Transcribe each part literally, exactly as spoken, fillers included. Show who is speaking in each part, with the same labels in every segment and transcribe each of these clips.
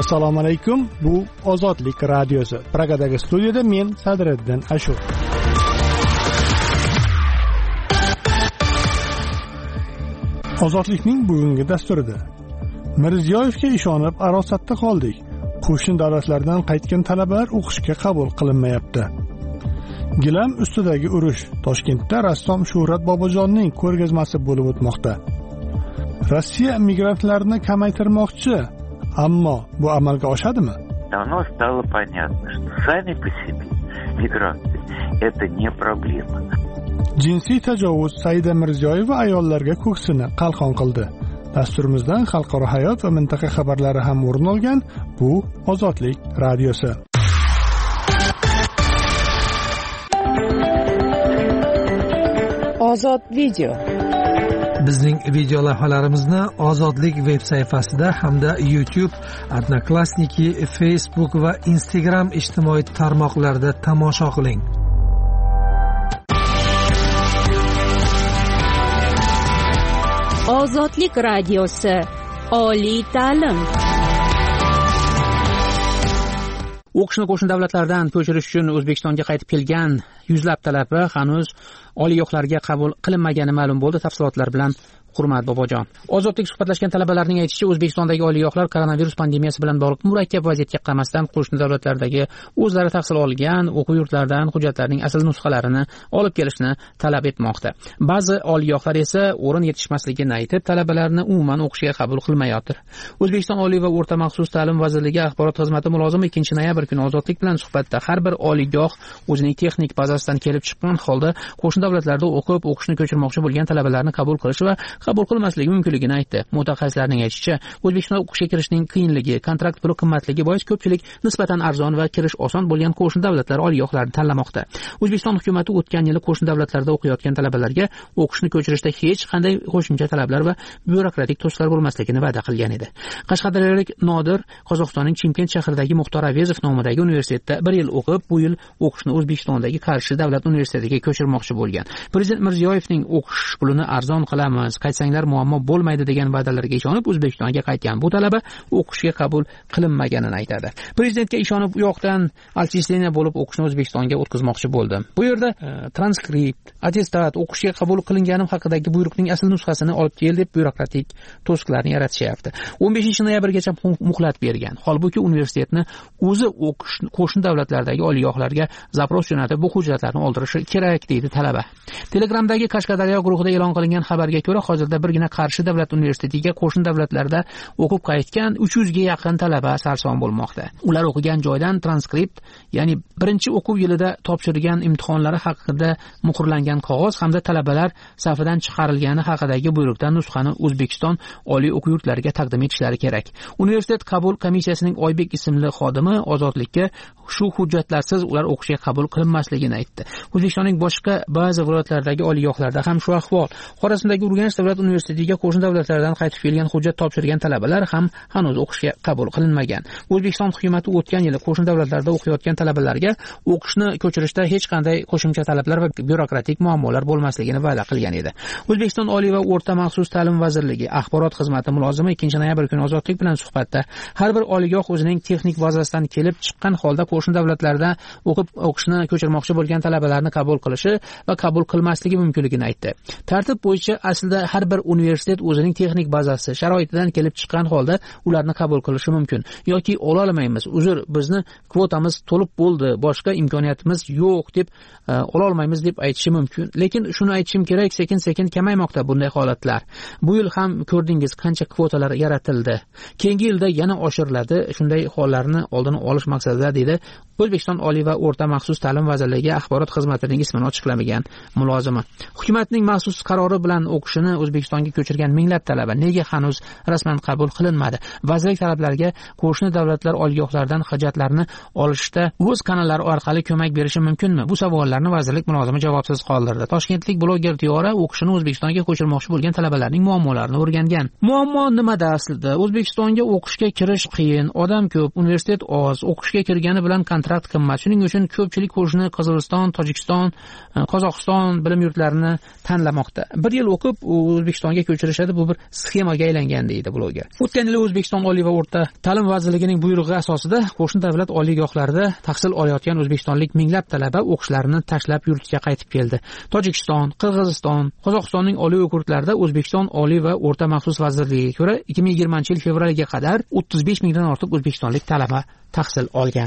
Speaker 1: Assalomu alaykum. Bu Ozodlik radiosi. Pragadagi studiyada men Sadriddin Ashur. Ozodlikning bugungi dasturida Mirziyoyevga ishonib arosatda qoldik. Qo'shni davlatlardan qaytgan talabalar o'qishga qabul qilinmayapti. Gilam ustidagi urush. Toshkentda rassom Shuhrat Bobojonning ko'rgazmasi bo'lib o'tmoqda. Rossiya migrantlarni kamaytirmoqchi, ammo bu amalga oshadimi?
Speaker 2: Давно стало понятно, что сами по себе мигранты это не проблема.
Speaker 1: Jinsiy tajovuz Saida Mirziyoyeva ayollarga ko'ksini qalqon qildi. Dasturimizdan xalqaro hayot va mintaqa xabarlari ham o'rin olgan. Bu Ozodlik radiosi.
Speaker 3: Ozod video.
Speaker 4: Bizning video lavhalarimizni Ozodlik veb sayfasida hamda YouTube, Odnoklassniki, Facebook va Instagram ijtimoiy tarmoqlarida tomosha qiling.
Speaker 3: Ozodlik radiosi. Oliy ta'lim.
Speaker 5: O'qishni qo'shni davlatlardan ko'chirish uchun O'zbekistonga qaytib kelgan yuzlab talaba hanuz oliygohlarga qabul qilinmagani ma'lum bo'ldi. Tafsilotlar bilan Hurmat Bobojon. Ozodlik suhbatlashgan talabalarning aytishicha, O'zbekistondagi oliygohlar koronavirus pandemiyasi bilan bog'liq murakkab vaziyatga qaramasdan qo'shni davlatlardagi o'zlari tahsil olgan o'quv yurtlaridan hujjatlarning asl nusxalarini olib kelishni talab etmoqda. Ba'zi oliygohlar esa o'rin yetishmasligini aytib, talabalarni umuman o'qishga qabul qilmayotir. O'zbekiston Oliy va o'rta maxsus ta'lim vazirligi axborot xizmati mulozimi ikkinchi noyabr kuni Ozodlik bilan suhbatda har bir oliygoh o'zining texnik bazasidan kelib chiqqan holda qo'shni davlatlarda o'qib, o'qishni ko'chirmoqchi bo'lgan talabalarni qabul qilish va qabul qilmasligi mumkinligini aytdi. Mutaxassislarning aytishicha, O'zbekistonda o'qishga kirishning qiyinligi, kontrakt puli qimmatligi bois ko'pchilik nisbatan arzon va kirish oson bo'lgan qo'shni davlatlar oliygohlarini tanlamoqda. O'zbekiston hukumatı o'tgan yili qo'shni davlatlarda o'qiyotgan talabalarga o'qishni ko'chirishda hech qanday qo'shimcha talablar va byurokratik to'siqlar bo'lmasligini va'da qilgan edi. Qashqadaryolik Nodir Qozog'istonning Chimkent shahridagi Muxtor Avezov nomidagi universitetda bir yil o'qib, bu yil o'qishni O'zbekistondagi Qarshi davlat universitetiga ko'chirmoqchi bo'lgan. Prezident Mirziyoyevning o'qish pulini arzon qilamiz, qaytsanglar muammo bo'lmaydi degan va'dalarga ishonib O'zbekistonga qaytgan bu talaba o'qishga qabul qilinmaganini aytadi. Prezidentga ishonib u yoqdan отчисление bo'lib o'qishni O'zbekistonga o'tkazmoqchi bo'ldi. Bu yerda e, transkript, attestat, o'qishga qabul qilinganim haqidagi buyruqning asl nusxasini olib kel deb byurokratik to'siqlarni yaratishyapti. o'n beshinchi noyabrgacha muhlat bergan. Holbuki universitetni o'zi o'qish qo'shni davlatlardagi oliygohlarga zapros jo'natib bu hujjatlarni oldirishi kerak deydi talaba. Telegramdagi Qashqadaryo guruhida e'lon qilingan xabarga ko'ra, hozirda birgina Qarshi davlat universitetiga qo'shni davlatlarda o'qib qaytgan uch yuz ga yaqin talaba sarson bo'lmoqda. Ular o'qigan joydan transkript, ya'ni birinchi o'quv yilida topshirgan imtihonlari haqida muhrlangan qog'oz hamda talabalar safidan chiqarilgani haqidagi buyruqdan nusxani O'zbekiston oliy o'quv yurtlariga taqdim etishlari kerak. Universitet qabul komissiyasining Oybek ismli xodimi Ozodlikka shu hujjatlarsiz ular o'qishga qabul qilinmasligini aytdi. O'zbekistonning boshqa ba'zi viloyatlaridagi oliygohlarda ham shu ahvol. Xorazmdagi Urganch davlat universitetiga qo'shni davlatlardan qaytib kelgan hujjat topshirgan talabalar ham hanuz o'qishga qabul qilinmagan. O'zbekiston hukumatı o'tgan yili qo'shni davlatlarda o'qiyotgan talabalarga o'qishni ko'chirishda hech qanday qo'shimcha talablar va byurokratik muammolar bo'lmasligini va'da qilgan edi. O'zbekiston Oliy va o'rta maxsus ta'lim vazirligi axborot xizmati mulozimi ikkinchi noyabr kuni Ozodlik bilan suhbatda har bir oliygoh o'zining texnik bazasidan kelib chiqqan holda qo'shni davlatlarda o'qib o'qishni ko'chirmoqchi bo'lgan talabalarni qabul qilishi va qabul qilmasligi mumkinligini aytdi. Tartib bo'yicha aslida har bir universitet o'zining texnik bazasi sharoitidan kelib chiqqan holda ularni qabul qilishi mumkin yoki ola olmaymiz, uzr, bizni kvotamiz to'lib bo'ldi, boshqa imkoniyatimiz yo'q deb ola olmaymiz deb aytishi mumkin. Lekin shuni aytishim kerak, sekin-sekin kamaymoqda bunday holatlar. Bu yil ham ko'rdingiz qancha kvotalar yaratildi. Keyingi yilda yana oshiriladi. Shunday hollarni oldini olish maqsadida dedi O'zbekiston Oliy va o'rta maxsus ta'lim vazirligi axborot xizmatining ismini ochiqlamagan mulozimi. Hukumatning maxsus qarori bilan o'qishini O'zbekistonga ko'chirgan minglab talaba nega hanuz rasman qabul qilinmadi? Vazirlik talablariga qo'shni davlatlar oliygohlaridan hujjatlarni olishda o'z kanallari orqali ko'mak berishi mumkinmi? Bu savollarni vazirlik mulozimi javobsiz qoldirdi. Toshkentlik bloger Diyora o'qishini O'zbekistonga ko'chirmoqchi bo'lgan talabalarning muammolarini o'rgangan. Muammo nimada aslida? O'zbekistonga o'qishga kirish qiyin, odam ko'p, universitet oz, o'qishga kirgani bilan kontrakt qimmat. Shuning uchun ko'pchilik qo'shni Qozog'iston, Tojikiston, Qozog'iston bilim yurtlarini tanlamoqda. Bir yil o'qib O'zbekistonga ko'chirishadi. Bu bir sxemaga aylangan deydi bloger. O'tgan yil O'zbekiston Oliy va o'rta ta'lim vazirligining buyrug'i asosida qo'shni davlat oliygohlarida tahsil olayotgan o'zbekistonlik minglab talaba o'qishlarini tashlab yurtiga qaytib keldi. Tojikiston, Qirg'iziston, Qozog'istonning oliy o'quv yurtlarida O'zbekiston Oliy va o'rta maxsus vazirligiga ko'ra ikki ming yigirmanchi yil fevraliga qadar o'ttiz besh mingdan ortiq o'zbekistonlik talaba tahsil olgan.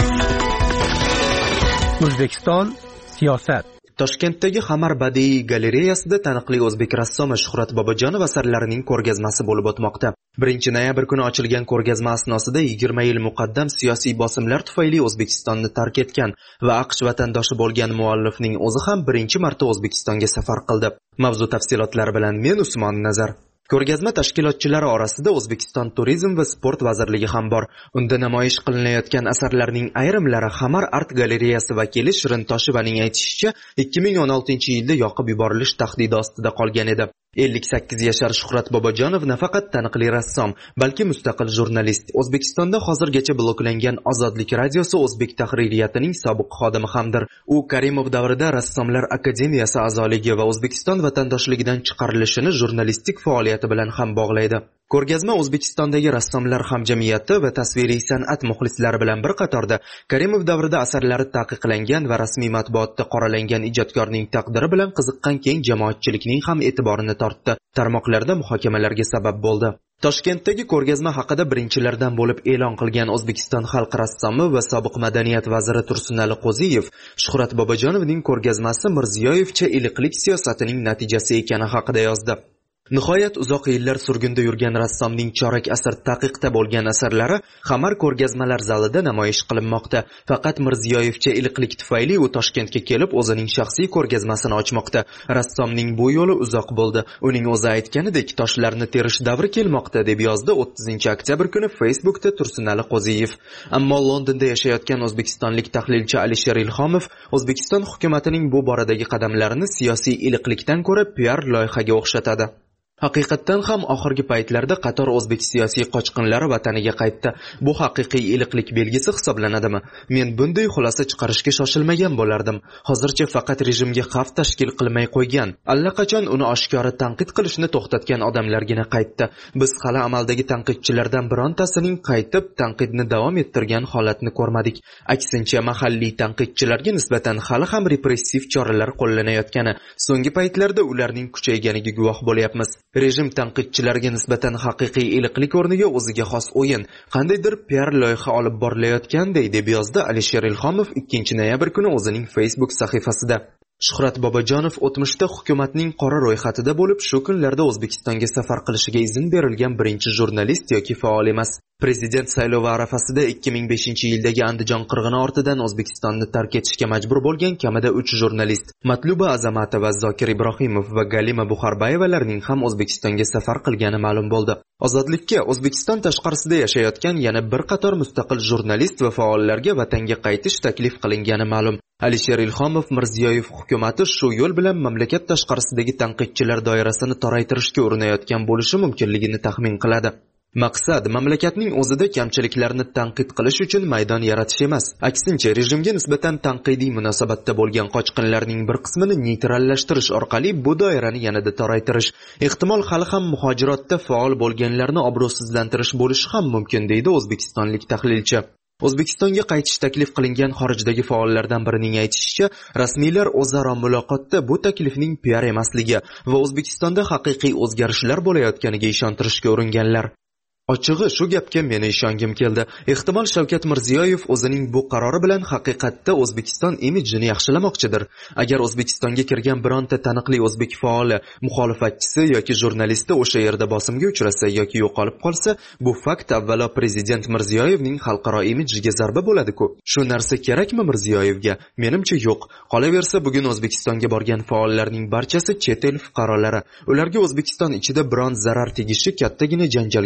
Speaker 6: O'zbekiston siyosat.
Speaker 7: Toshkentdagi Xamar badiiy galereyasida taniqli o'zbek rassomi Shuhrat Bobojonov asarlarining ko'rgazmasi bo'lib o'tmoqda. birinchi noyabr kuni ochilgan ko'rgazma asnosida yigirma yil muqaddam siyosiy bosimlar tufayli O'zbekistonni tark etgan va AQSh vatandoshi bo'lgan muallifning o'zi ham birinchi marta O'zbekistonga safar qildi. Mavzu tafsilotlari bilan men Usmon Nazar. Ko'rgazma tashkilotchilari orasida O'zbekiston Turizm va sport vazirligi ham bor. Unda namoyish qilinayotgan asarlarning ayrimlari Xamar art galereyasi vakili Shirin Toshevaning aytishicha, ikki ming o'n oltinchi yilda yoqib yuborilish tahdidi ostida qolgan edi. ellik sakkiz yashar Shuhrat Bobojonov nafaqat taniqli rassom, balki mustaqil jurnalist. O'zbekistonda hozirgacha bloklangan Ozodlik radiosi o'zbek tahririyatining sobiq xodimi hamdir. U Karimov davrida Rassomlar akademiyasi a'zoligi va O'zbekiston vatandoshligidan chiqarilishini jurnalistik faoliyati bilan ham bog'laydi. Ko'rgazma O'zbekistondagi rassomlar hamjamiyati va tasviriy san'at muxlislari bilan bir qatorda Karimov davrida asarlari taqiqlangan va rasmiy matbuotda qoralangan ijodkorning taqdiri bilan qiziqqan keng jamoatchilikning ham e'tiborini tortdi. Tarmoqlarda muhokamalarga sabab bo'ldi. Toshkentdagi ko'rgazma haqida birinchilardan bo'lib e'lon qilgan O'zbekiston xalq rassomi va sobiq madaniyat vaziri Tursunali Qo'ziyev, Shuhrat Bobojonovning ko'rgazmasi Mirziyoyevcha iliqlik siyosatining natijasi ekani haqida yozdi. Nihoyat uzoq yillar surgunda yurgan rassomning chorak asr taqiqda bo'lgan asarlari Xamar ko'rgazmalar zalida namoyish qilinmoqda. Faqat Mirziyoyevcha iliqlik tufayli u Toshkentga kelib o'zining shaxsiy ko'rgazmasini ochmoqda. Rassomning bu yo'li uzoq bo'ldi. Uning o'zi aytganidek, toshlarni terish davri kelmoqda deb yozdi o'ttizinchi oktyabr kuni Facebookda Tursunali Qo'ziyev. Ammo Londonda yashayotgan o'zbekistonlik tahlilchi Alisher Ilhomov O'zbekiston hukumatining bu boradagi qadamlarini siyosiy iliqlikdan ko'ra piar loyihaga o'xshatadi. Haqiqatdan ham oxirgi paytlarda qator o'zbek siyosiy qochqinlari vataniga qaytdi. Bu haqiqiy iliqlik belgisi hisoblanadimi? Men bunday xulosa chiqarishga shoshilmagan bo'lardim. Hozircha faqat rejimga xavf tashkil qilmay qo'ygan, allaqachon uni oshkora tanqid qilishni to'xtatgan odamlargina qaytdi. Biz hali amaldagi tanqidchilardan birontasining qaytib tanqidni davom ettirgan holatni ko'rmadik. Aksincha, mahalliy tanqidchilarga nisbatan hali ham repressiv choralar qo'llanayotgani, so'nggi paytlarda ularning kuchayganiga guvoh bo'lyapmiz. Rejim tanqidchilarga nisbatan haqiqiy iliqlik o'rniga o'ziga xos o'yin, qandaydir piar loyiha olib borilayotganday deb yozdi Alisher Ilhomov ikkinchi noyabr kuni o'zining Facebook sahifasida. Shuhrat Bobojonov o'tmishda hukumatning qora ro'yxatida bo'lib, shu kunlarda O'zbekistonga safar qilishiga izn berilgan birinchi jurnalist yoki faol emas. Prezident saylovi arafasida ikki ming beshinchi yildagi Andijon qirg'ini ortidan O'zbekistonni tark etishga majbur bo'lgan kamida uch jurnalist, Matluba Azamatova, Zokir Ibrohimov va Galima Buxarbayevalarning ham O'zbekistonga safar qilgani ma'lum bo'ldi. Ozodlikka O'zbekiston tashqarisida yashayotgan yana bir qator mustaqil jurnalist va faollarga vatanga qaytish taklif qilingani ma'lum. Alisher Ilhomov Mirziyoyev hukumati shu yo'l bilan mamlakat tashqarisidagi tanqidchilar doirasini toraytirishga urinayotgan bo'lishi mumkinligini taxmin qiladi. Maqsad mamlakatning o'zida kamchiliklarni tanqid qilish uchun maydon yaratish emas. Aksincha, rejimga nisbatan tanqidiy munosabatda bo'lgan qochqinlarning bir qismini neytrallashtirish orqali bu doirani yanada toraytirish, ehtimol hali ham muhojirotda faol bo'lganlarni obro'sizlantirish bo'lishi ham mumkin, deydi o'zbekistonlik tahlilchi. O'zbekistonga qaytish taklif qilingan xorijdagi faollardan birining aytishicha, rasmiylar o'zaro muloqotda bu taklifning piar emasligi va O'zbekistonda haqiqiy o'zgarishlar bo'layotganiga ishontirishga uringanlar. Ochig'i shu gapga meni ishongim keldi. Ehtimol Shavkat Mirziyoyev o'zining bu qarori bilan haqiqatda O'zbekiston imijini yaxshilamoqchidir. Agar O'zbekistonga kirgan bironta taniqli o'zbek faoli, muxolifatchisi yoki jurnalisti o'sha yerda bosimga uchrasa yoki yo'qolib qolsa, bu fakt avvalo prezident Mirziyoyevning xalqaro imijiga zarba bo'ladi-ku. Shu narsa kerakmi Mirziyoyevga? Menimcha yo'q. Qolaversa, bugun O'zbekistonga borgan faollarning barchasi chet el fuqarolari. Ularga O'zbekiston ichida biron zarar tegishi kattagina janjalga sabab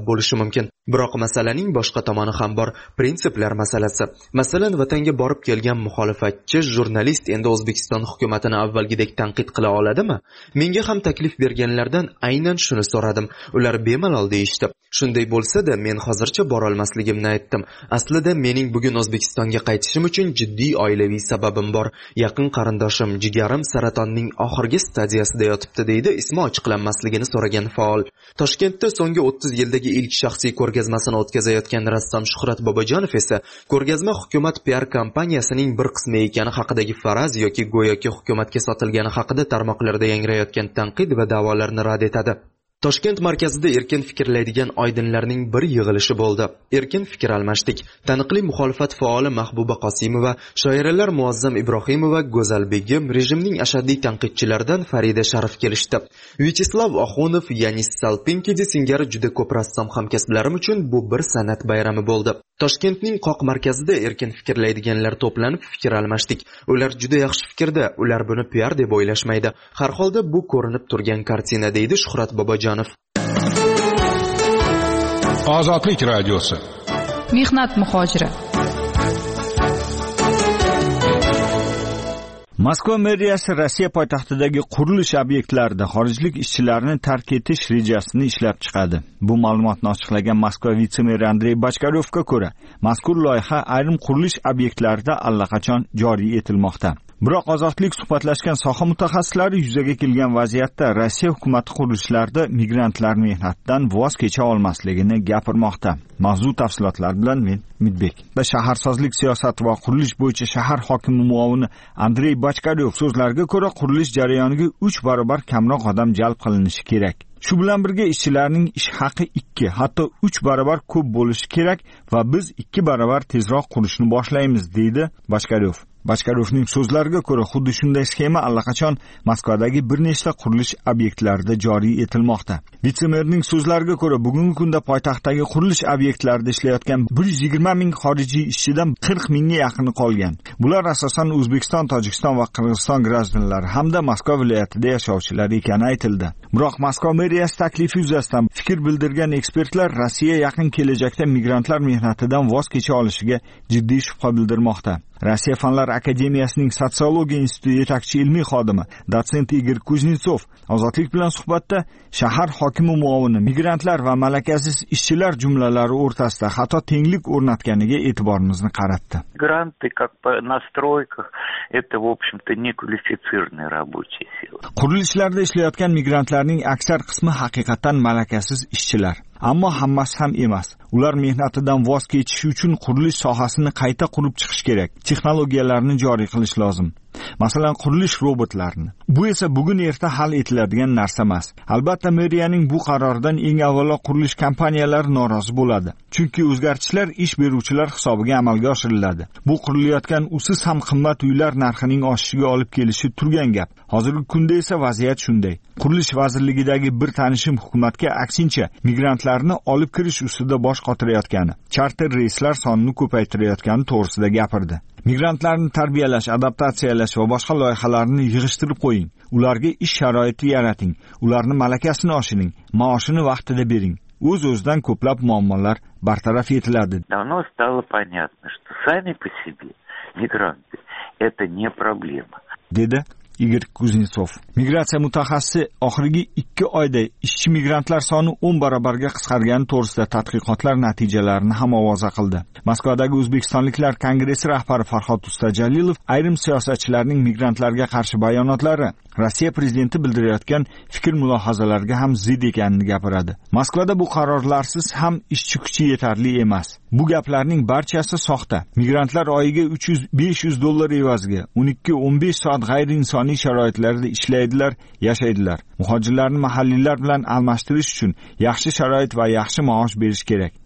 Speaker 7: bo'lishi mumkin. Biroq masalaning boshqa tomoni ham bor, prinsiplar masalasi. Masalan, vatanga borib kelgan muxolifatchi jurnalist endi O'zbekiston hukumatini avvalgidek tanqid qila oladimi? Menga ham taklif berganlardan aynan shuni so'radim. Ular bemalol deyishdi. Shunday bo'lsa-da, men hozircha bora olmasligimni aytdim. Aslida mening bugun O'zbekistonga qaytishim uchun jiddiy oilaviy sababim bor. Yaqin qarindoshim jigarim saratonning oxirgi stadiyasida yotibdi, deydi ismi ochiqlanmasligini so'ragan faol. Toshkentda so'nggi o'ttiz yildagi ilk shaxsiy ko'rgazmasini o'tkazayotgan rassom Shuhrat Bobojonov esa ko'rgazma hukumat P R kompaniyasining bir qismi ekani haqidagi faraz yoki go'yoki hukumatga sotilgani haqida tarmoqlarda yangrayotgan tanqid va da'volarni rad etadi. Toshkent markazida erkin fikrlaydigan oydinlarning bir yig'ilishi bo'ldi. Erkin fikr almashdik. Taniqli muxolifat faoli Mahbuba Qosimova, shoiralar Muazzam Ibrohimova, Go'zal Begim, rejimning ashaddiy tanqidchilaridan Farida Sharif kelishdi. Vyacheslav Oxunov, Yanis Salpinkidi singari juda ko'p rassom hamkasblarim uchun bu bir san'at bayrami bo'ldi. Toshkentning qoq markazida erkin fikrlaydiganlar to'planib fikr almashdik. Ular juda yaxshi fikrda, ular buni P R deb o'ylashmaydi. Har holda bu ko'rinib turgan kartina, deydi Shuhrat Bobojonov.
Speaker 8: Ozodlik radiosi.
Speaker 9: Mehnat muhojiri.
Speaker 10: Moskva meriyasi Rossiya poytaxtidagi qurilish obyektlarida xorijlik ishchilarni tark etish rejasini ishlab chiqadi. Bu ma'lumotni ochiqlagan Moskva vitse-meri Andrey Bachkaryovga ko'ra, mazkur loyiha ayrim qurilish obyektlarida allaqachon joriy etilmoqda. Biroq ozodlik suhbatlashgan soha mutaxassislari yuzaga kelgan vaziyatda Rossiya hukumati qurilishlarda migrantlar mehnatidan voz kecha olmasligini gapirmoqda. Mavzu tafsilotlar bilan men Midbek. Va shaharsozlik siyosati va qurilish bo'yicha shahar hokimi muovini Andrey Bachkaryov so'zlariga ko'ra, qurilish jarayoniga uch barobar kamroq odam jalb qilinishi kerak. Shu bilan birga ishchilarning ish haqi ikki, hatto uch barobar ko'p bo'lishi kerak va biz ikki barobar tezroq qurishni boshlaymiz, deydi Bachkaryov. Bachkaryovning so'zlariga ko'ra, xuddi shunday sxema allaqachon Moskvadagi bir nechta qurilish obyektlarida joriy etilmoqda. Vitsemerning so'zlariga ko'ra, bugungi kunda poytaxtdagi qurilish obyektlarida ishlayotgan bir yuz yigirma ming xorijiy ishchidan qirq mingga yaqini qolgan. Bular asosan O'zbekiston, Tojikiston va Qirg'iziston grazdonlari hamda Moskva viloyatida yashovchilar ekani aytildi. Biroq Moskva meriyasi taklifi yuzasidan fikr bildirgan ekspertlar Rossiya yaqin kelajakda migrantlar mehnatidan voz kecha olishiga jiddiy shubha bildirmoqda. Rossiya Fanlar akademiyasining sotsiologiya instituti yetakchi ilmiy xodimi dotsent Igor Kuznetsov Ozodlik bilan suhbatda shahar hokimi muovini migrantlar va malakasiz ishchilar jumlalari o'rtasida xato tenglik o'rnatganiga e'tiborimizni qaratdi.
Speaker 2: Migranты как по настройках это в общем-то неквалифицированная рабочая сила.
Speaker 10: Qurilishlarda ishlayotgan migrantlarning aksar qismi haqiqatan malakasiz ishchilar. Ammo hammasi ham emas. Ular mehnatidan voz kechish uchun qurilish sohasini qayta qurib chiqish kerak. Texnologiyalarni joriy qilish lozim. Masalan, qurilish robotlarini. Bu esa bugun erta hal etiladigan narsa emas. Albatta, meriyaning bu qaroridan eng avvalo qurilish kompaniyalari norozi bo'ladi. Chunki o'zgartishlar ish beruvchilar hisobiga amalga oshiriladi. Bu qurilayotgan usiz ham qimmat uylar narxining oshishiga olib kelishi turgan gap. Hozirgi kunda esa vaziyat shunday. Qurilish vazirligidagi bir tanishim hukumatga aksincha migrantlarni olib kirish ustida bosh qotirayotgani, charter reyslar sonini ko'paytirayotgani to'g'risida gapirdi. Migrantlarni tarbiyalash, adaptatsiyalash va boshqa loyihalarni yig'ishtirib qo'ying. Ularga ish sharoiti yarating. Ularni malakasini oshiring, maoshini vaqtida bering. O'z-o'zidan ko'plab muammolar bartaraf etiladi.
Speaker 2: Давно стало понятно, что сами по себе мигранты это не проблема.
Speaker 10: Dedi Igor Kuznetsov. Migratsiya mutaxassisi oxirgi ikki oyda ishchi migrantlar soni o'n barobarga qisqargani to'g'risida tadqiqotlar natijalarini ham ovoza qildi. Moskvadagi O'zbekistonliklar kongressi rahbari Farhod Ustajalilov ayrim siyosatchilarning migrantlarga qarshi bayonotlari Rossiya prezidenti bildirayotgan fikr mulohazalarga ham zid ekanini gapiradi. Moskvada bu qarorlarsiz ham ishchi kuchi yetarli emas. Bu gaplarning barchasi soxta. Migrantlar oyiga uch yuz besh yuz dollar evaziga o'n ikki o'n besh soat g'ayriinsoniy sharoitlarda ishlaydilar, yashaydilar. Muhojirlarni mahalliylar bilan almashtirish uchun yaxshi sharoit va yaxshi maosh berish kerak.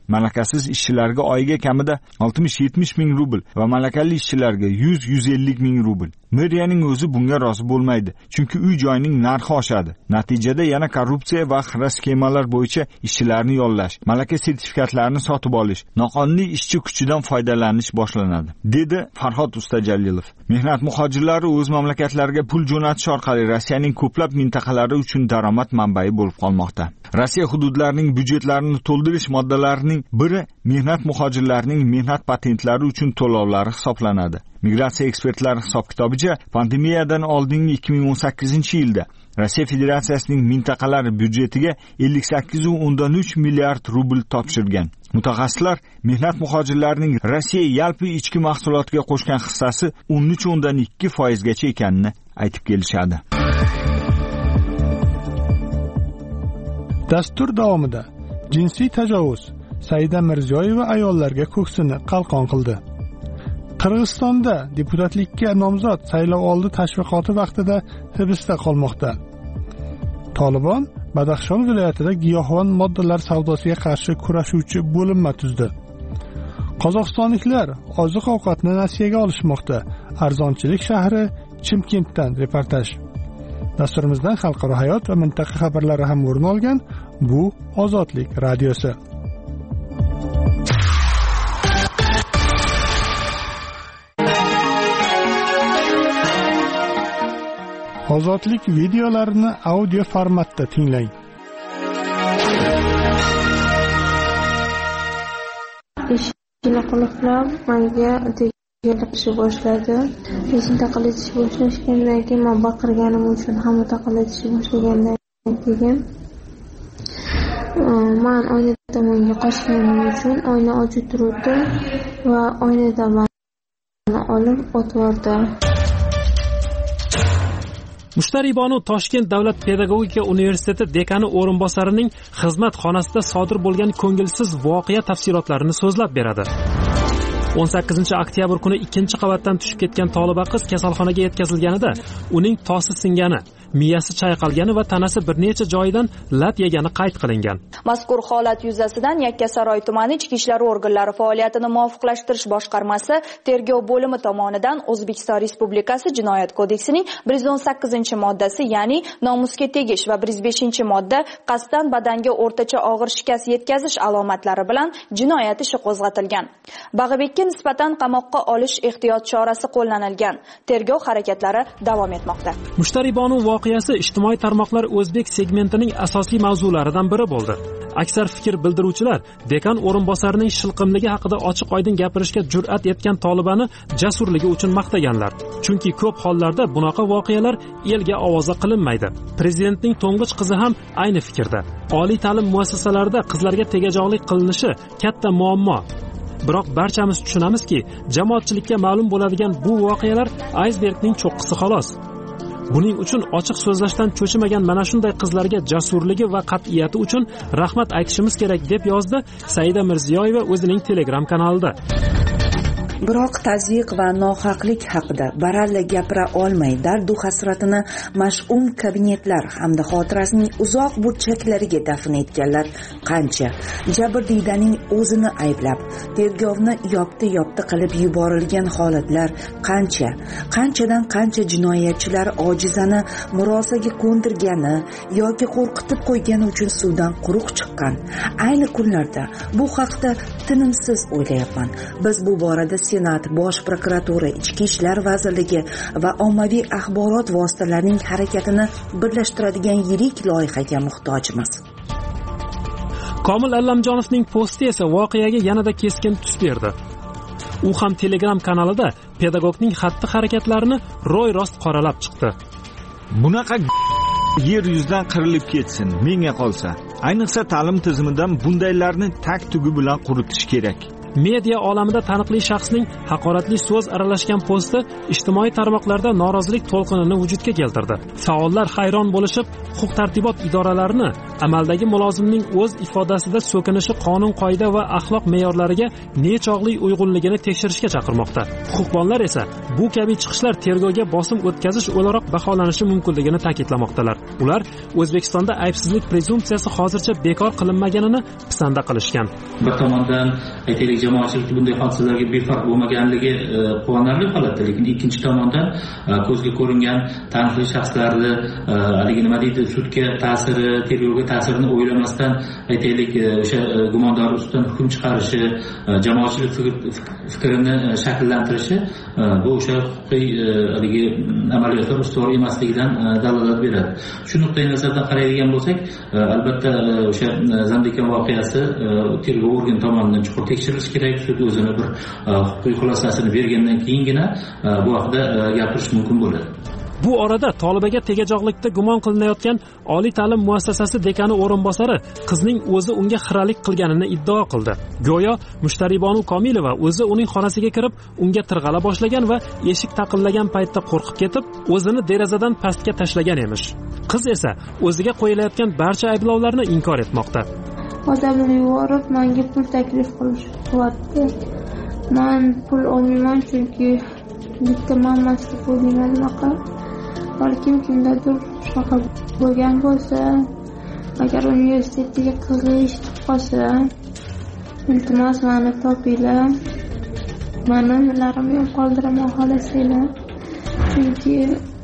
Speaker 10: malakasiz ishchilarga oyiga kamida oltmish yetmish ming rubl va malakali ishchilarga yuz yuz ellik ming rubl. Meriyaning o'zi bunga rozi bo'lmaydi, chunki uy joyning narxi oshadi. Natijada yana korrupsiya va xira skemalar bo'yicha ishchilarni yollash, malaka sertifikatlarini sotib olish, noqonuniy ishchi kuchidan foydalanish boshlanadi, dedi Farhod Ustajalilov. Mehnat muhojirlari o'z mamlakatlariga pul jo'natish orqali Rossiyaning ko'plab mintaqalari uchun daromad manbai bo'lib qolmoqda. Rossiya hududlarining byudjetlarini to'ldirish moddalarining biri mehnat muhojirlarining mehnat patentlari uchun to'lovlari hisoblanadi. Migratsiya ekspertlari hisob-kitobicha, pandemiyadan oldingi ikki ming o'n sakkizinchi yilda Rossiya Federatsiyasining mintaqalar byudjetiga ellik sakkiz nuqta o'ndan uch milliard rubl topshirgan. Mutaxassislar mehnat muhojirlarining Rossiya yalpi ichki mahsulotiga qo'shgan hissasi o'n uch nuqta o'ndan ikki foizgacha ekanini aytib kelishadi.
Speaker 1: Dastur davomida jinsiy tajovuz Saida Mirziyoyeva ayollarga ko'ksini qalqon qildi. Qirg'izistonda deputatlikka nomzod saylov oldi tashviqoti vaqtida hibsda qolmoqda. Tolibon Badaxshon viloyatida giyohvand moddalar savdosiga qarshi kurashuvchi bo'linma tuzdi. Qozog'istonliklar oziq-ovqatni nasiyaga olishmoqda. Arzonchilik shahri Chimkentdan reportaj. Dasturimizdan xalqaro hayot va mintaqa xabarlari ham o'rin olgan. Bu Ozodlik radiosi. Ozodlik videolarini audio formatda tinglang.
Speaker 11: Eshikni qulflab, menga tegishli boshladi. Eshikni taqilitish boshlashgandan keyin men baqirganim uchun ham taqilitish boshlagandan keyin men oyna tomonga qochganim uchun oyna ochib turdim va oynadan meni olib o'tvordi.
Speaker 12: Mushtaribonu Toshkent davlat pedagogika universiteti dekani o'rinbosarining xizmat xonasida sodir bo'lgan ko'ngilsiz voqea tafsilotlarini so'zlab beradi. o'n sakkizinchi oktyabr kuni ikkinchi qavatdan tushib ketgan toliba qiz kasalxonaga yetkazilganida uning tosi singani, miyasi chayqalgani va tanasi bir necha joyidan lat yegani qayd qilingan.
Speaker 13: Mazkur holat yuzasidan Yakkasaroy tumani ichki ishlar organlari faoliyatini muvofiqlashtirish boshqarmasi tergov bo'limi tomonidan O'zbekiston Respublikasi Jinoyat kodeksining bir yuz o'n sakkizinchi moddasi, ya'ni nomusga tegish va bir yuz beshinchi modda qasddan badanga o'rtacha og'ir shikast yetkazish alomatlari bilan jinoyat ishi qo'zg'atilgan. Bag'ibekka nisbatan qamoqqa olish ehtiyot chorasi qo'llanilgan. Tergov harakatlari davom etmoqda.
Speaker 12: Mushtaribonu voqeasi ijtimoiy tarmoqlar o'zbek segmentining asosiy mavzularidan biri bo'ldi. Aksar fikr bildiruvchilar dekan o'rinbosarining shilqimligi haqida ochiq-oydin gapirishga jur'at etgan Tolibani jasurligi uchun maqtaganlar. Chunki ko'p hollarda bunaqa voqealar elga ovoza qilinmaydi. Prezidentning to'ng'ich qizi ham ayni fikrda. Oliy ta'lim muassasalarida qizlarga tegajog'lik qilinishi katta muammo. Biroq barchamiz tushunamizki, jamoatchilikka ma'lum bo'ladigan bu voqealar aysbergning cho'qqisi xolos. Buning uchun ochiq so'zlashdan cho'chimagan mana shunday qizlarga jasurligi va qat'iyati uchun rahmat aytishimiz kerak, deb yozdi Saida Mirziyoyeva o'zining Telegram kanalida.
Speaker 14: Biroq tazyiq va nohaqlik haqida baralla gapira olmay dardu hasratini mash'um kabinetlar hamda xotirasining uzoq burchaklariga dafn etganlar qancha? Jabrdiydaning o'zini ayblab, tergovni yopti-yopti qilib yuborilgan holatlar qancha? Qanchadan qancha jinoyatchilar ojizani murosaga ko'ndirgani yoki qo'rqitib qo'ygani uchun suvdan quruq chiqqan. Ayni kunlarda bu haqda tinimsiz o'ylayapman. Biz bu borada Senat, Bosh prokuratura, Ichki ishlar vazirligi va ommaviy axborot vositalarining harakatini birlashtiradigan yirik loyihaga muhtojmiz.
Speaker 12: Komil Allamjonovning posti esa voqeaga yanada keskin tus berdi. U ham Telegram kanalida pedagogning xatti-harakatlarini ro'y-rost qoralab chiqdi.
Speaker 10: Bunaqa yer yuzidan qirilib ketsin, menga qolsa. Ayniqsa ta'lim tizimidan bundaylarni tag tugi bilan quritish kerak.
Speaker 12: Media olamida taniqli shaxsning haqoratli so'z aralashgan posti ijtimoiy tarmoqlarda norozilik to'lqinini vujudga keltirdi. Faollar hayron bo'lishib, huquq-tartibot idoralarini amaldagi mulozimning o'z ifodasida so'kinishi qonun qoida va axloq me'yorlariga nechog'li uyg'unligini tekshirishga chaqirmoqda. Huquqbonlar esa bu kabi chiqishlar tergovga bosim o'tkazish o'laroq baholanishi mumkinligini ta'kidlamoqdalar. Ular O'zbekistonda aybsizlik prezumpsiyasi hozircha bekor qilinmaganini pisanda qilishgan.
Speaker 15: Bir tomondan aytaylik, jamoatchilik bunday hodisalarga befarq bo'lmaganligi quvonarli holatda, lekin ikkinchi tomondan ko'zga ko'ringan taniqli shaxslarni haligi nima deydi, sudga ta'siri, tergovga ta'sirini o'ylamasdan aytaylik o'sha gumondor ustidan hukm chiqarishi, jamoatchilik fikrini shakllantirishi bu o'sha huquqiy haligi amaliyotlar ustuvor emasligidan dalolat beradi. Shu nuqtai nazardan qaraydigan bo'lsak, albatta o'sha Zamdekan voqeasi tergov organi tomonidan chuqur tekshirilishi kerak. Sud o'zini bir huquqiy xulosasini bergandan keyingina bu haqida gapirish mumkin bo'ladi.
Speaker 12: Bu orada Tolibaga tegajog'likda gumon qilinayotgan oliy ta'lim muassasasi dekani o'rinbosari qizning o'zi unga xiralik qilganini iddao qildi. Go'yo Mushtaribonu Komilova o'zi uning xonasiga kirib, unga tirg'ala boshlagan va eshik taqillagan paytda qo'rqib ketib, o'zini derazadan pastga tashlagan emish. Qiz esa o'ziga qo'yilayotgan barcha ayblovlarni inkor etmoqda.
Speaker 11: Odamni yuborib, menga pul taklif qilishyapti. Men pul olmayman, chunki bitta mamasi bo'lgan anaqa. Balkim kimdadir shunaqa bo'lgan bo'lsa, agar universitetga qizli eshitib qolsa, iltimos meni topinglar, mani yo'llarimni ham qoldiraman xohlasanglar, chunki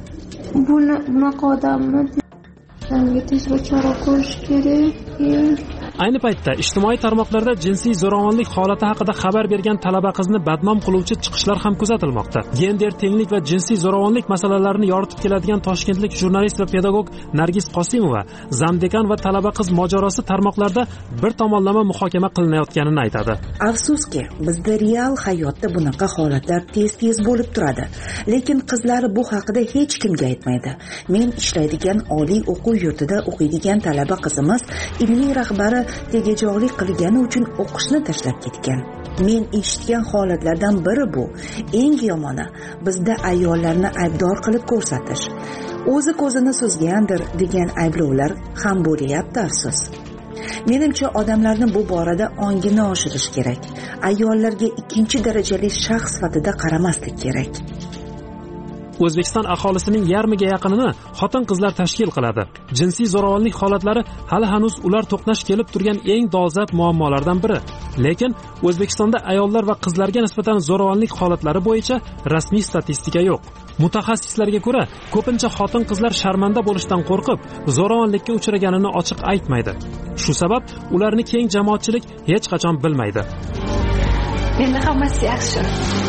Speaker 11: buni bunaqa odamni menga tezroq chora ko'rish kerak.
Speaker 12: Ayni paytda ijtimoiy tarmoqlarda jinsiy zo'ravonlik holati haqida xabar bergan talaba qizni badnom qiluvchi chiqishlar ham kuzatilmoqda. Gender tenglik va jinsiy zo'ravonlik masalalarini yoritib keladigan toshkentlik jurnalist va pedagog Nargiz Qosimova Zamdekan va talaba qiz mojarosi tarmoqlarda bir tomonlama muhokama qilinayotganini aytadi.
Speaker 14: Afsuski, bizda real hayotda bunaqa holatlar tez-tez bo'lib turadi, lekin qizlar bu haqida hech kimga aytmaydi. Men ishlaydigan oliy o'quv yurtida o'qiydigan talaba qizimiz ilmiy rahbari tegajog'lik qilgani uchun o'qishni tashlab ketgan. Men eshitgan holatlardan biri bu. Eng yomoni bizda ayollarni aybdor qilib ko'rsatish, o'zi ko'zini suzgandir degan ayblovlar ham bo'lyapti, afsus. Menimcha odamlarni bu borada ongini oshirish kerak. Ayollarga ikkinchi darajali shaxs sifatida qaramaslik kerak.
Speaker 12: O'zbekiston aholisining yarmiga yaqinini xotin-qizlar tashkil qiladi. Jinsiy zo'ravonlik holatlari hali hanuz ular to'qnash kelib turgan eng dolzarb muammolardan biri. Lekin O'zbekistonda ayollar va qizlarga nisbatan zo'ravonlik holatlari bo'yicha rasmiy statistika yo'q. Mutaxassislarga ko'ra, ko'pincha xotin-qizlar sharmanda bo'lishdan qo'rqib, zo'ravonlikka uchraganini ochiq aytmaydi. Shu sabab ularni keng jamoatchilik hech qachon bilmaydi.
Speaker 16: Menda hammasi yaxshi.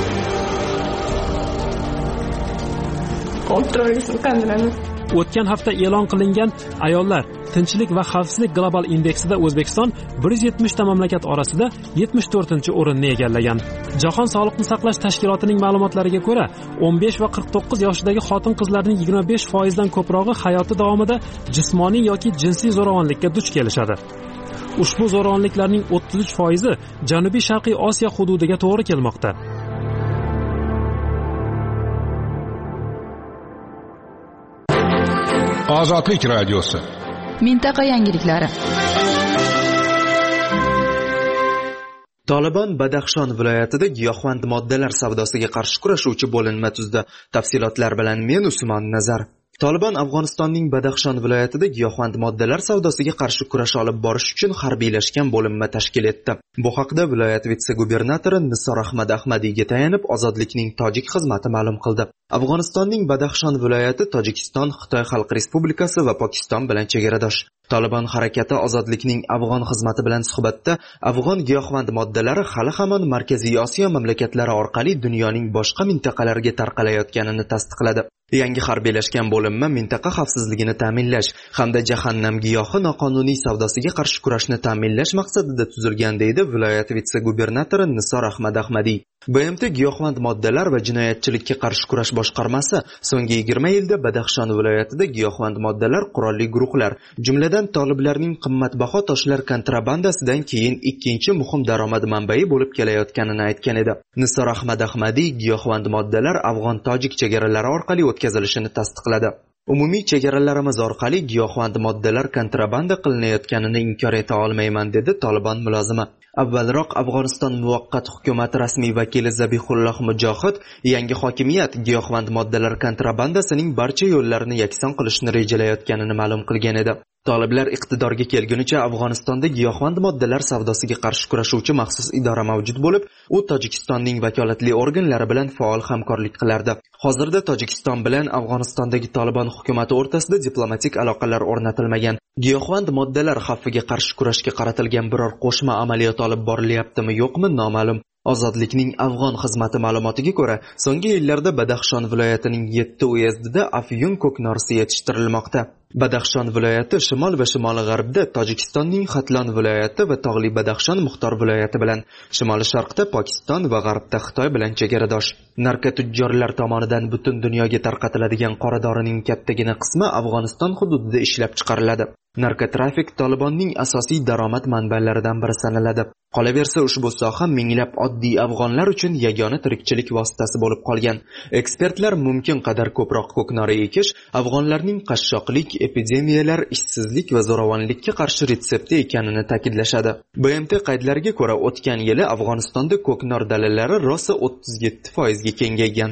Speaker 12: O'tgan hafta e'lon qilingan ayollar tinchlik va xavfsizlik global indeksida O'zbekiston bir yuz yetmishta mamlakat orasida yetmish to'rtinchi o'rinni egallagan. Jahon sog'liqni saqlash tashkilotining ma'lumotlariga ko'ra, o'n besh va qirq to'qqiz yoshdagi xotin-qizlarning yigirma besh foiz dan ko'prog'i hayoti davomida jismoniy yoki jinsiy zo'ravonlikka duch kelishadi. Ushbu zo'ravonliklarning o'ttiz uch foizi Janubiy Sharqiy Osiyo hududiga to'g'ri kelmoqda.
Speaker 8: Ozodlik radiosi.
Speaker 9: Mintaqa yangiliklari.
Speaker 7: Tolibon Badaxshon viloyatida giyohvand moddalar savdosiga qarshi kurashuvchi bo'linma tuzdi. Tafsilotlar bilan men Usmon Nazar. Tolibon Afg'onistonning Badaxshon viloyatida giyohvand moddalar savdosiga qarshi kurash olib borish uchun harbiylashgan bo'linma tashkil etdi. Bu haqda viloyat vitse-gubernatori Nisor Ahmad Ahmadiyga tayanib Ozodlikning tojik xizmati ma'lum qildi. Afg'onistonning Badaxshon viloyati Tojikiston, Xitoy Xalq Respublikasi va Pokiston bilan chegaradosh. Tolibon harakati Ozodlikning afg'on xizmati bilan suhbatda afg'on giyohvand moddalari hali hamon Markaziy Osiyo mamlakatlari orqali dunyoning boshqa mintaqalariga tarqalayotganini tasdiqladi. Yangi harbiylashgan bo'linma mintaqa xavfsizligini ta'minlash hamda jahannam giyohi noqonuniy savdosiga qarshi kurashni ta'minlash maqsadida tuzilgan, deydi viloyat vitse-gubernatori Nisor Ahmad Ahmadiy. B M T giyohvand moddalar va jinoyatchilikka qarshi kurash boshqarmasi so'nggi yigirma yilda Badaxshon viloyatida giyohvand moddalar, qurolli guruhlar, jumladan toliblarning qimmatbaho toshlar kontrabandasidan keyin ikkinchi muhim daromad manbai bo'lib kelayotganini aytgan edi. Nisor Ahmad Ahmadiy giyohvand moddalar afg'on-tojik chegaralari orqali o'tkazilishini tasdiqladi. Umumiy chegaralarimiz orqali giyohvand moddalar kontrabanda qilinayotganini inkor eta olmayman, dedi Tolibon mulozimi. Avvalroq Afg'oniston muvaqqat hukumati rasmiy vakili Zabihulloh Mujohid yangi hokimiyat giyohvand moddalar kontrabandasining barcha yo'llarini yakson qilishni rejalayotganini ma'lum qilgan edi. Toliblar iqtidorga kelgunicha Afg'onistonda giyohvand moddalar savdosiga qarshi kurashuvchi maxsus idora mavjud bo'lib, u Tojikistonning vakolatli organlari bilan faol hamkorlik qilardi. Hozirda Tojikiston bilan Afg'onistondagi Tolibon hukumati o'rtasida diplomatik aloqalar o'rnatilmagan. Giyohvand moddalar xavfiga qarshi kurashga qaratilgan biror qo'shma amaliyot olib borilyaptimi, yo'qmi noma'lum. Ozodlikning afg'on xizmati ma'lumotiga ko'ra, so'nggi yillarda Badaxshon viloyatining yetti uyezdida afyun ko'knorisi yetishtirilmoqda. Badaxshon viloyati shimol va shimoli-g'arbda Tojikistonning Xatlon viloyati va tog'li Badaxshon Muxtor viloyati bilan, shimoli-sharqda Pokiston va g'arbda Xitoy bilan chegaradosh. Narkotujjorlar tomonidan butun dunyoga tarqatiladigan qora dorining kattagina qismi Afg'oniston hududida ishlab chiqariladi. Narkotrafik Tolibonning asosiy daromad manbalaridan biri sanaladi. Qolaversa, ushbu soha minglab oddiy afg'onlar uchun yagona tirikchilik vositasi bo'lib qolgan. Ekspertlar mumkin qadar ko'proq ko'knori ekish afg'onlarning qashshoqlik, epidemiyalar, ishsizlik va zo'ravonlikka qarshi retsepti ekanini ta'kidlashadi. B M T qaydlariga ko'ra, o'tgan yili Afg'onistonda ko'knor dalalari rosa o'ttiz yetti foiz ga kengaygan.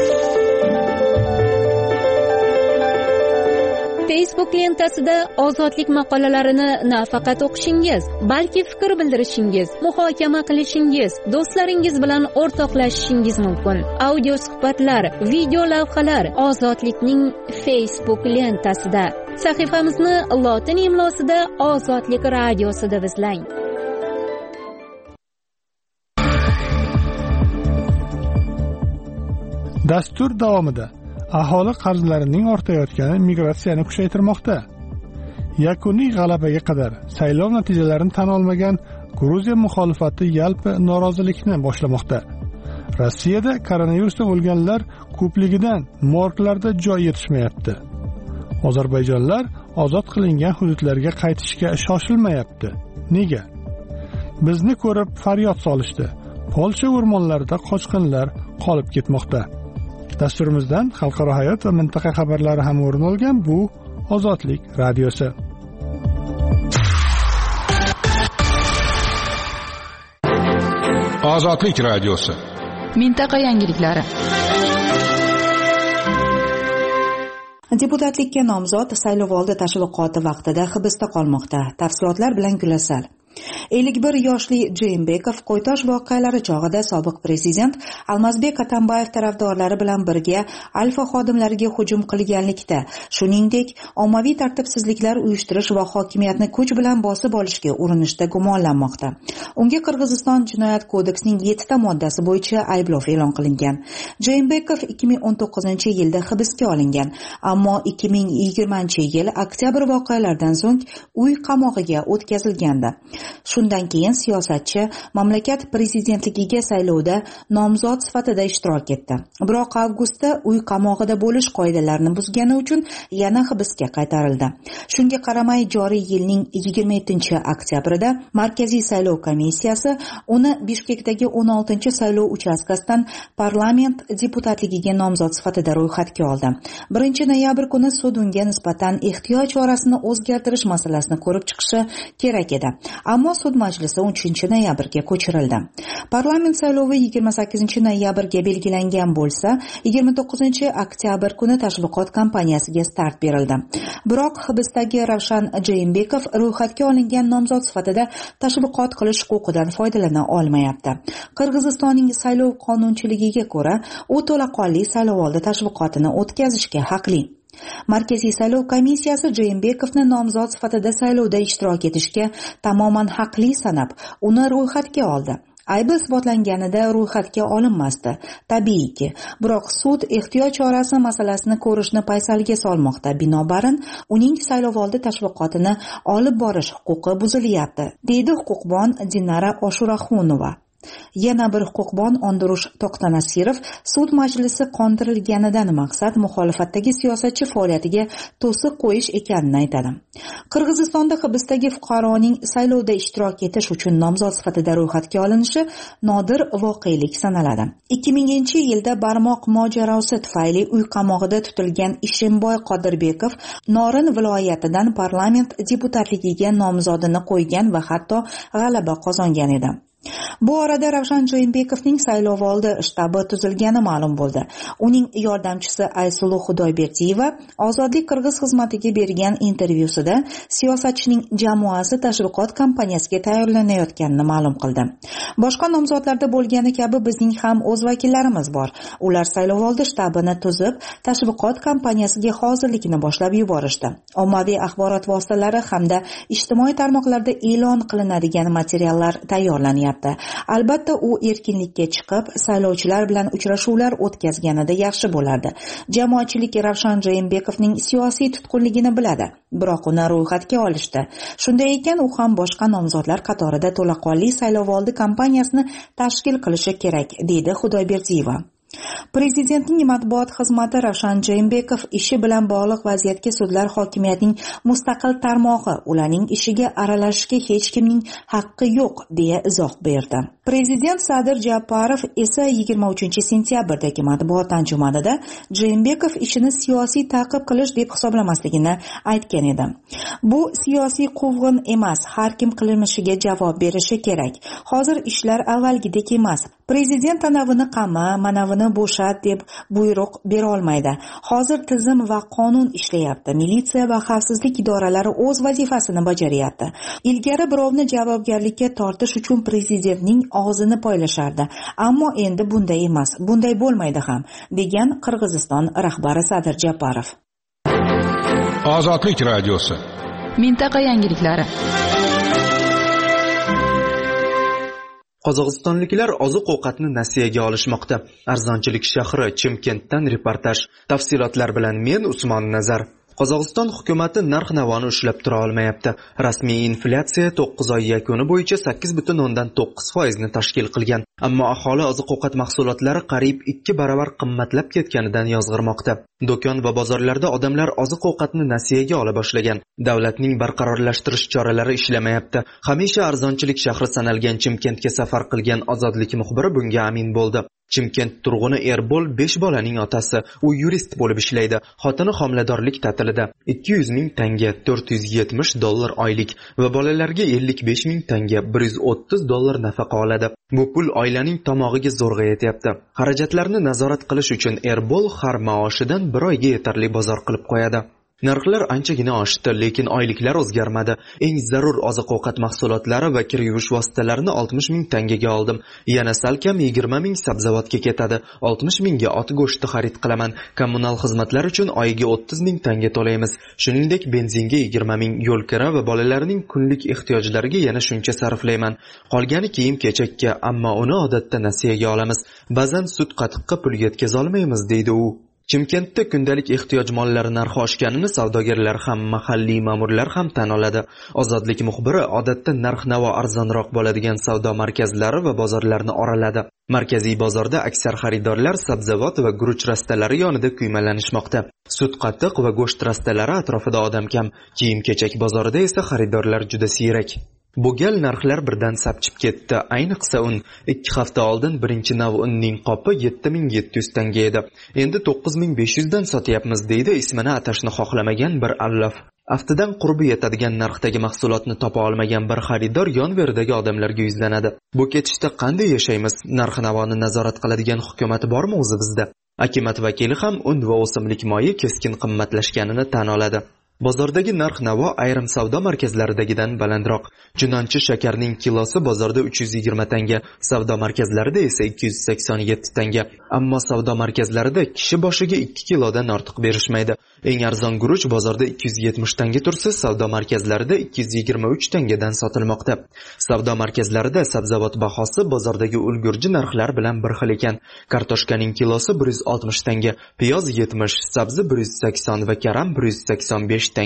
Speaker 3: Facebook lentasida ozodlik maqolalarini nafaqat o'qishingiz, balki fikr bildirishingiz, muhokama qilishingiz, do'stlaringiz bilan o'rtoqlashishingiz mumkin. Audio suhbatlar, video lavhalar Ozodlikning Facebook lentasida. Sahifamizni lotin imlosida Ozodlik radiosi deb izlang.
Speaker 1: Dastur davomida aholi qarzlarining ortayotgani migratsiyani kuchaytirmoqda. Yakuniy g'alabaga qadar saylov natijalarini tan olmagan Gruziya muxolifati yalpi norozilikni boshlamoqda. Rossiyada koronavirusdan o'lganlar ko'pligidan morglarda joy yetishmayapti. Ozarbayjonlar ozod qilingan hududlarga qaytishga shoshilmayapti. Nega? Bizni ko'rib faryod solishdi. Polsha o'rmonlarida qochqinlar qolib ketmoqda. Dasturimizdan xalqaro hayot va mintaqa xabarlari ham o'rin olgan bu Ozodlik radiosi.
Speaker 8: Ozodlik radiosi.
Speaker 9: Mintaqa yangiliklari.
Speaker 14: Deputatlikka nomzod saylovoldi tashviqoti vaqtida hibsda qolmoqda. Tafsilotlar bilan Gulasal. ellik bir yoshli Jeymbekov Qo'ytosh voqealari chog'ida sobiq prezident Almazbek Atambayev tarafdorlari bilan birga Alfa xodimlariga hujum qilganlikda, shuningdek, ommaviy tartibsizliklar uyushtirish va hokimiyatni kuch bilan bosib olishga urinishda gumonlanmoqda. Unga Qirg'iziston Jinoyat kodeksining yetti ta moddasi bo'yicha ayblov e'lon qilingan. Jeymbekov ikki ming o'n to'qqizinchi yilda hibsga olingan, ammo ikki ming yigirmanchi yil oktyabr voqealaridan so'ng uy qamog'iga o'tkazilgandi. Shundan keyin siyosatchi mamlakat prezidentligiga saylovda nomzod sifatida ishtirok etdi. Biroq avgustda uy qamog'ida bo'lish qoidalarini buzgani uchun yana hibsga qaytarildi. Shunga qaramay joriy yilning yigirma yettinchi oktyabrida Markaziy saylov komissiyasi uni Bishkekdagi o'n oltinchi saylov uchastkasidan parlament deputatligiga nomzod sifatida ro'yxatga oldi. birinchi noyabr kuni sud unga nisbatan ehtiyot chorasini o'zgartirish masalasini ko'rib chiqishi kerak edi. Ammo sud majlisi uchinchi noyabrga ko'chirildi. Parlament saylovi yigirma sakkizinchi noyabrga belgilangan bo'lsa, yigirma to'qqizinchi oktyabr kuni tashviqot kampaniyasiga start berildi. Biroq hibsdagi Ravshan Jeymbekov ro'yxatga olingan nomzod sifatida tashviqot qilish huquqidan foydalana olmayapti. Qirg'izistonning saylov qonunchiligiga ko'ra, u to'laqonli saylovoldi tashviqotini o'tkazishga haqli. Markaziy saylov komissiyasi Jeyembekovni nomzod sifatida saylovda ishtirok etishga tamoman haqli sanab, uni ro'yxatga oldi. Aybi isbotlanganida ro'yxatga olinmasdi. Tabiiyki, biroq sud ehtiyot chorasi masalasini ko'rishni paysalga solmoqda. Binobarin, uning saylovoldi tashviqotini olib borish huquqi buzilyapti, deydi huquqbon Dinara Oshuraxunova. Yana bir huquqbon Ondurush To'xtanasirov sud majlisi qondirilganidan maqsad muxolifatdagi siyosatchi faoliyatiga to'siq qo'yish ekanini aytadi. Qirg'izistonda hibsdagi fuqaroning saylovda ishtirok etish uchun nomzod sifatida ro'yxatga olinishi nodir voqelik sanaladi. ikki minginchi yilda barmoq mojarosi tufayli uy qamog'ida tutilgan Ishemboy Qodirbekov Norin viloyatidan parlament deputatligiga nomzodini qo'ygan va hatto g'alaba qozongan edi. Bu orada Ravshan Jeenbekovning saylovoldi shtabi tuzilgani ma'lum bo'ldi. Uning yordamchisi Aysulu Xudoyberdiyeva Ozodlik Qirg'iz xizmatiga bergan intervyusida siyosatchining jamoasi tashviqot kampaniyasiga tayyorlanayotganini ma'lum qildi. Boshqa nomzodlarda bo'lgani kabi bizning ham o'z vakillarimiz bor. Ular saylovoldi shtabini tuzib, tashviqot kampaniyasiga hozirlikni boshlab yuborishdi. Ommaviy axborot vositalari hamda ijtimoiy tarmoqlarda e'lon qilinadigan materiallar tayyorlanyapti. Albatta u erkinlikka chiqib, saylovchilar bilan uchrashuvlar o'tkazganida yaxshi bo'lardi. Jamoatchilik Ravshan Jeenbekovning siyosiy tutqunligini biladi, biroq uni ro'yxatga olishdi. Shunday ekan, u ham boshqa nomzodlar qatorida to'laqonli saylovoldi kampaniyasini tashkil qilishi kerak, deydi Xudoyberdiyeva. Prezidentning matbuot xizmati Ravshan Jeenbekov ishi bilan bog'liq vaziyatga sudlar hokimiyatning mustaqil tarmog'i, ularning ishiga aralashishga hech kimning haqqi yo'q deya izoh berdi. Prezident Sadir Japarov esa yigirma uchinchi sentyabrdagi matbuot anjumanida Jeenbekov ishini siyosiy ta'qib qilish deb hisoblamasligini aytgan edi. Bu siyosiy quvg'in emas, har kim qilmishiga javob berishi kerak. Hozir ishlar avvalgidek emas. Prezident anavini qama, manavini bo'shat deb buyruq bera olmaydi. Hozir tizim va qonun ishlayapti. Militsiya va xavfsizlik idoralari o'z vazifasini bajaryapti. Ilgari birovni javobgarlikka tortish uchun prezidentning og'zini poylashardi. Ammo endi bunday emas, bunday bo'lmaydi ham, degan Qirg'iziston rahbari Sadir Japarov.
Speaker 8: Ozodlik radiosi.
Speaker 9: Mintaqa yangiliklari.
Speaker 7: Qozog'istonliklar oziq-ovqatni nasiyaga olishmoqda. Arzonchilik shahri Chimkentdan reportaj. Tafsilotlar bilan men Usmon Nazar. Qozog'iston hukumati narx-navoni ushlab tura olmayapti. Rasmiy inflyatsiya to'qqiz oy yakuni bo'yicha sakkiz butun o'ndan to'qqiz foiz ni tashkil qilgan. Ammo aholi oziq-ovqat mahsulotlari qariyb ikki baravar qimmatlab ketganidan yozg'irmoqda. Do'kon va bozorlarda odamlar oziq-ovqatni nasiyaga ola boshlagan. Davlatning barqarorlashtirish choralari ishlamayapti. Hamisha arzonchilik shahri sanalgan Chimkentga safar qilgan Ozodlik muxbiri bunga amin bo'ldi. Chimkent turg'uni Erbol besh bolaning otasi. U yurist bo'lib ishlaydi. Xotini homiladorlik ta'tilida. ikki yuz ming tanga, to'rt yuz yetmish dollar oylik va bolalarga ellik besh ming tanga, bir yuz o'ttiz dollar nafaqa oladi. Bu pul oilaning tomog'iga zo'rg'a yetyapti. Xarajatlarni nazorat qilish uchun Erbol har maoshidan bir oyga yetarli bozor qilib qo'yadi. Narxlar anchagina oshdi, lekin oyliklar o'zgarmadi. Eng zarur oziq-ovqat mahsulotlari va kir yuvish vositalarini oltmish ming tangaga oldim. Yana salkam yigirma ming sabzavotga ketadi. oltmish mingga ot go'shti xarid qilaman. Kommunal xizmatlar uchun oyiga o'ttiz ming tanga to'laymiz. Shuningdek, benzinga yigirma ming, yo'l kira va bolalarning kunlik ehtiyojlariga yana shuncha sarflayman. Qolgani kiyim-kechakka, ammo uni odatda nasiyaga olamiz. Ba'zan sut-qatiqqa pul yetkaza olmaymiz, deydi u. Chimkentda kundalik ehtiyoj mollari narxi oshganini savdogarlar ham, mahalliy ma'murlar ham tan oladi. Ozodlik muxbiri odatda narx-navo arzonroq bo'ladigan savdo markazlari va bozorlarni oraladi. Markaziy bozorda aksar xaridorlar sabzavot va guruch rastalari yonida kuymalanishmoqda. Sut-qatiq va go'sht rastalari atrofida odam kam. Kiyim-kechak bozorida esa xaridorlar juda siyrak. Bu gal narxlar birdan sapchib ketdi. Ayniqsa un. ikki hafta oldin birinchi nav unning qopi yetti ming yetti yuz tanga edi. Endi to'qqiz ming besh yuz dan sotyapmiz, deydi ismini atashni xohlamagan bir allaf. Aftidan qurbi yetadigan narxdagi mahsulotni topa olmagan bir xaridor yon-veridagi odamlarga yuzlanadi. Bu ketishda qanday yashaymiz? Narx-navoni nazorat qiladigan hukumat bormi o'zi bizda? Akimat vakili ham un va o'simlik moyi keskin qimmatlashganini tan oladi. Bozordagi narx-navo ayrim savdo markazlaridagidan balandroq. Chunonchi shakarning kilosi bozorda uch yuz yigirma tanga, savdo markazlarida esa ikki yuz sakson yetti tanga. Ammo savdo markazlarida kishi boshiga ikki kilodan ortiq berishmaydi. Eng arzon guruch bozorda ikki yuz yetmish tanga tursa, savdo markazlarida ikki yuz yigirma uch tangadan sotilmoqda. Savdo markazlarida sabzavot bahosi bozordagi ulgurji narxlar bilan bir xil ekan. Kartoshkaning kilosi bir yuz oltmish tanga, piyoz yetmish, sabzi bir yuz sakson va karam bir yuz sakson besh tanga.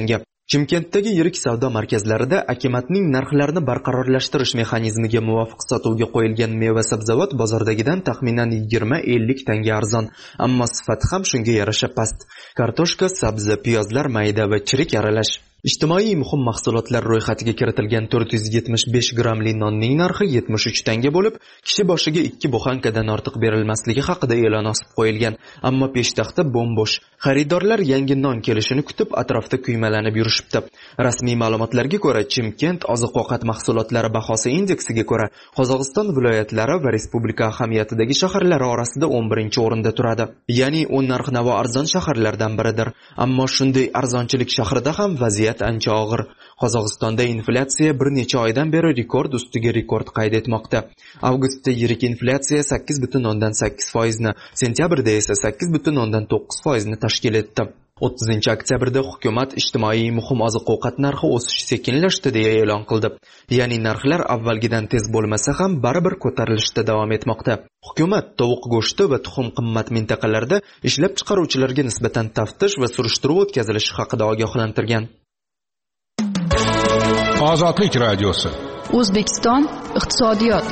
Speaker 7: Chimkentdagi yirik savdo markazlarida akimatning narxlarini barqarorlashtirish mexanizmiga muvofiq sotuvga qo'yilgan meva-sabzavot bozordagidan taxminan yigirma ellik tanga arzon, ammo sifati ham shunga yarasha past. Kartoshka, sabzi, piyozlar mayda va chirik aralash. Ijtimoiy muhim mahsulotlar ro'yxatiga kiritilgan to'rt yuz yetmish besh grammli nonning narxi yetmish uch tanga bo'lib, kishi boshiga ikki buxankadan ortiq berilmasligi haqida e'lon osib qo'yilgan, ammo peshtaxta bo'm-bo'sh. Xaridorlar yangi non kelishini kutib atrofda kuymalanib yurishibdi. Rasmiy ma'lumotlarga ko'ra, Chimkent oziq-ovqat mahsulotlari bahosi indeksiga ko'ra, Qozog'iston viloyatlari va respublika ahamiyatidagi shaharlari orasida o'n birinchi o'rinda turadi. Ya'ni u narx-navo arzon shaharlardan biridir. Ammo shunday arzonchilik shahrida ham vaziyat ancha og'ir. Qozog'istonda inflyatsiya bir necha oydan beri rekord ustiga rekord qayd etmoqda. Avgustda yirik inflyatsiya sakkiz butun o'ndan sakkiz foizni, sentyabrda esa sakkiz butun o'ndan to'qqiz foizni tashkil etdi. o'ttizinchi oktyabrda hukumat ijtimoiy muhim oziq-ovqat narxi o'sishi sekinlashdi deya e'lon qildi. Ya'ni narxlar avvalgidan tez bo'lmasa ham baribir ko'tarilishda davom etmoqda. Hukumat tovuq go'shti va tuxum qimmat mintaqalarida ishlab chiqaruvchilarga nisbatan taftish va surishtiruv o'tkazilishi haqida ogohlantirgan.
Speaker 8: Ozodlik radiosi.
Speaker 9: O'zbekiston iqtisodiyot.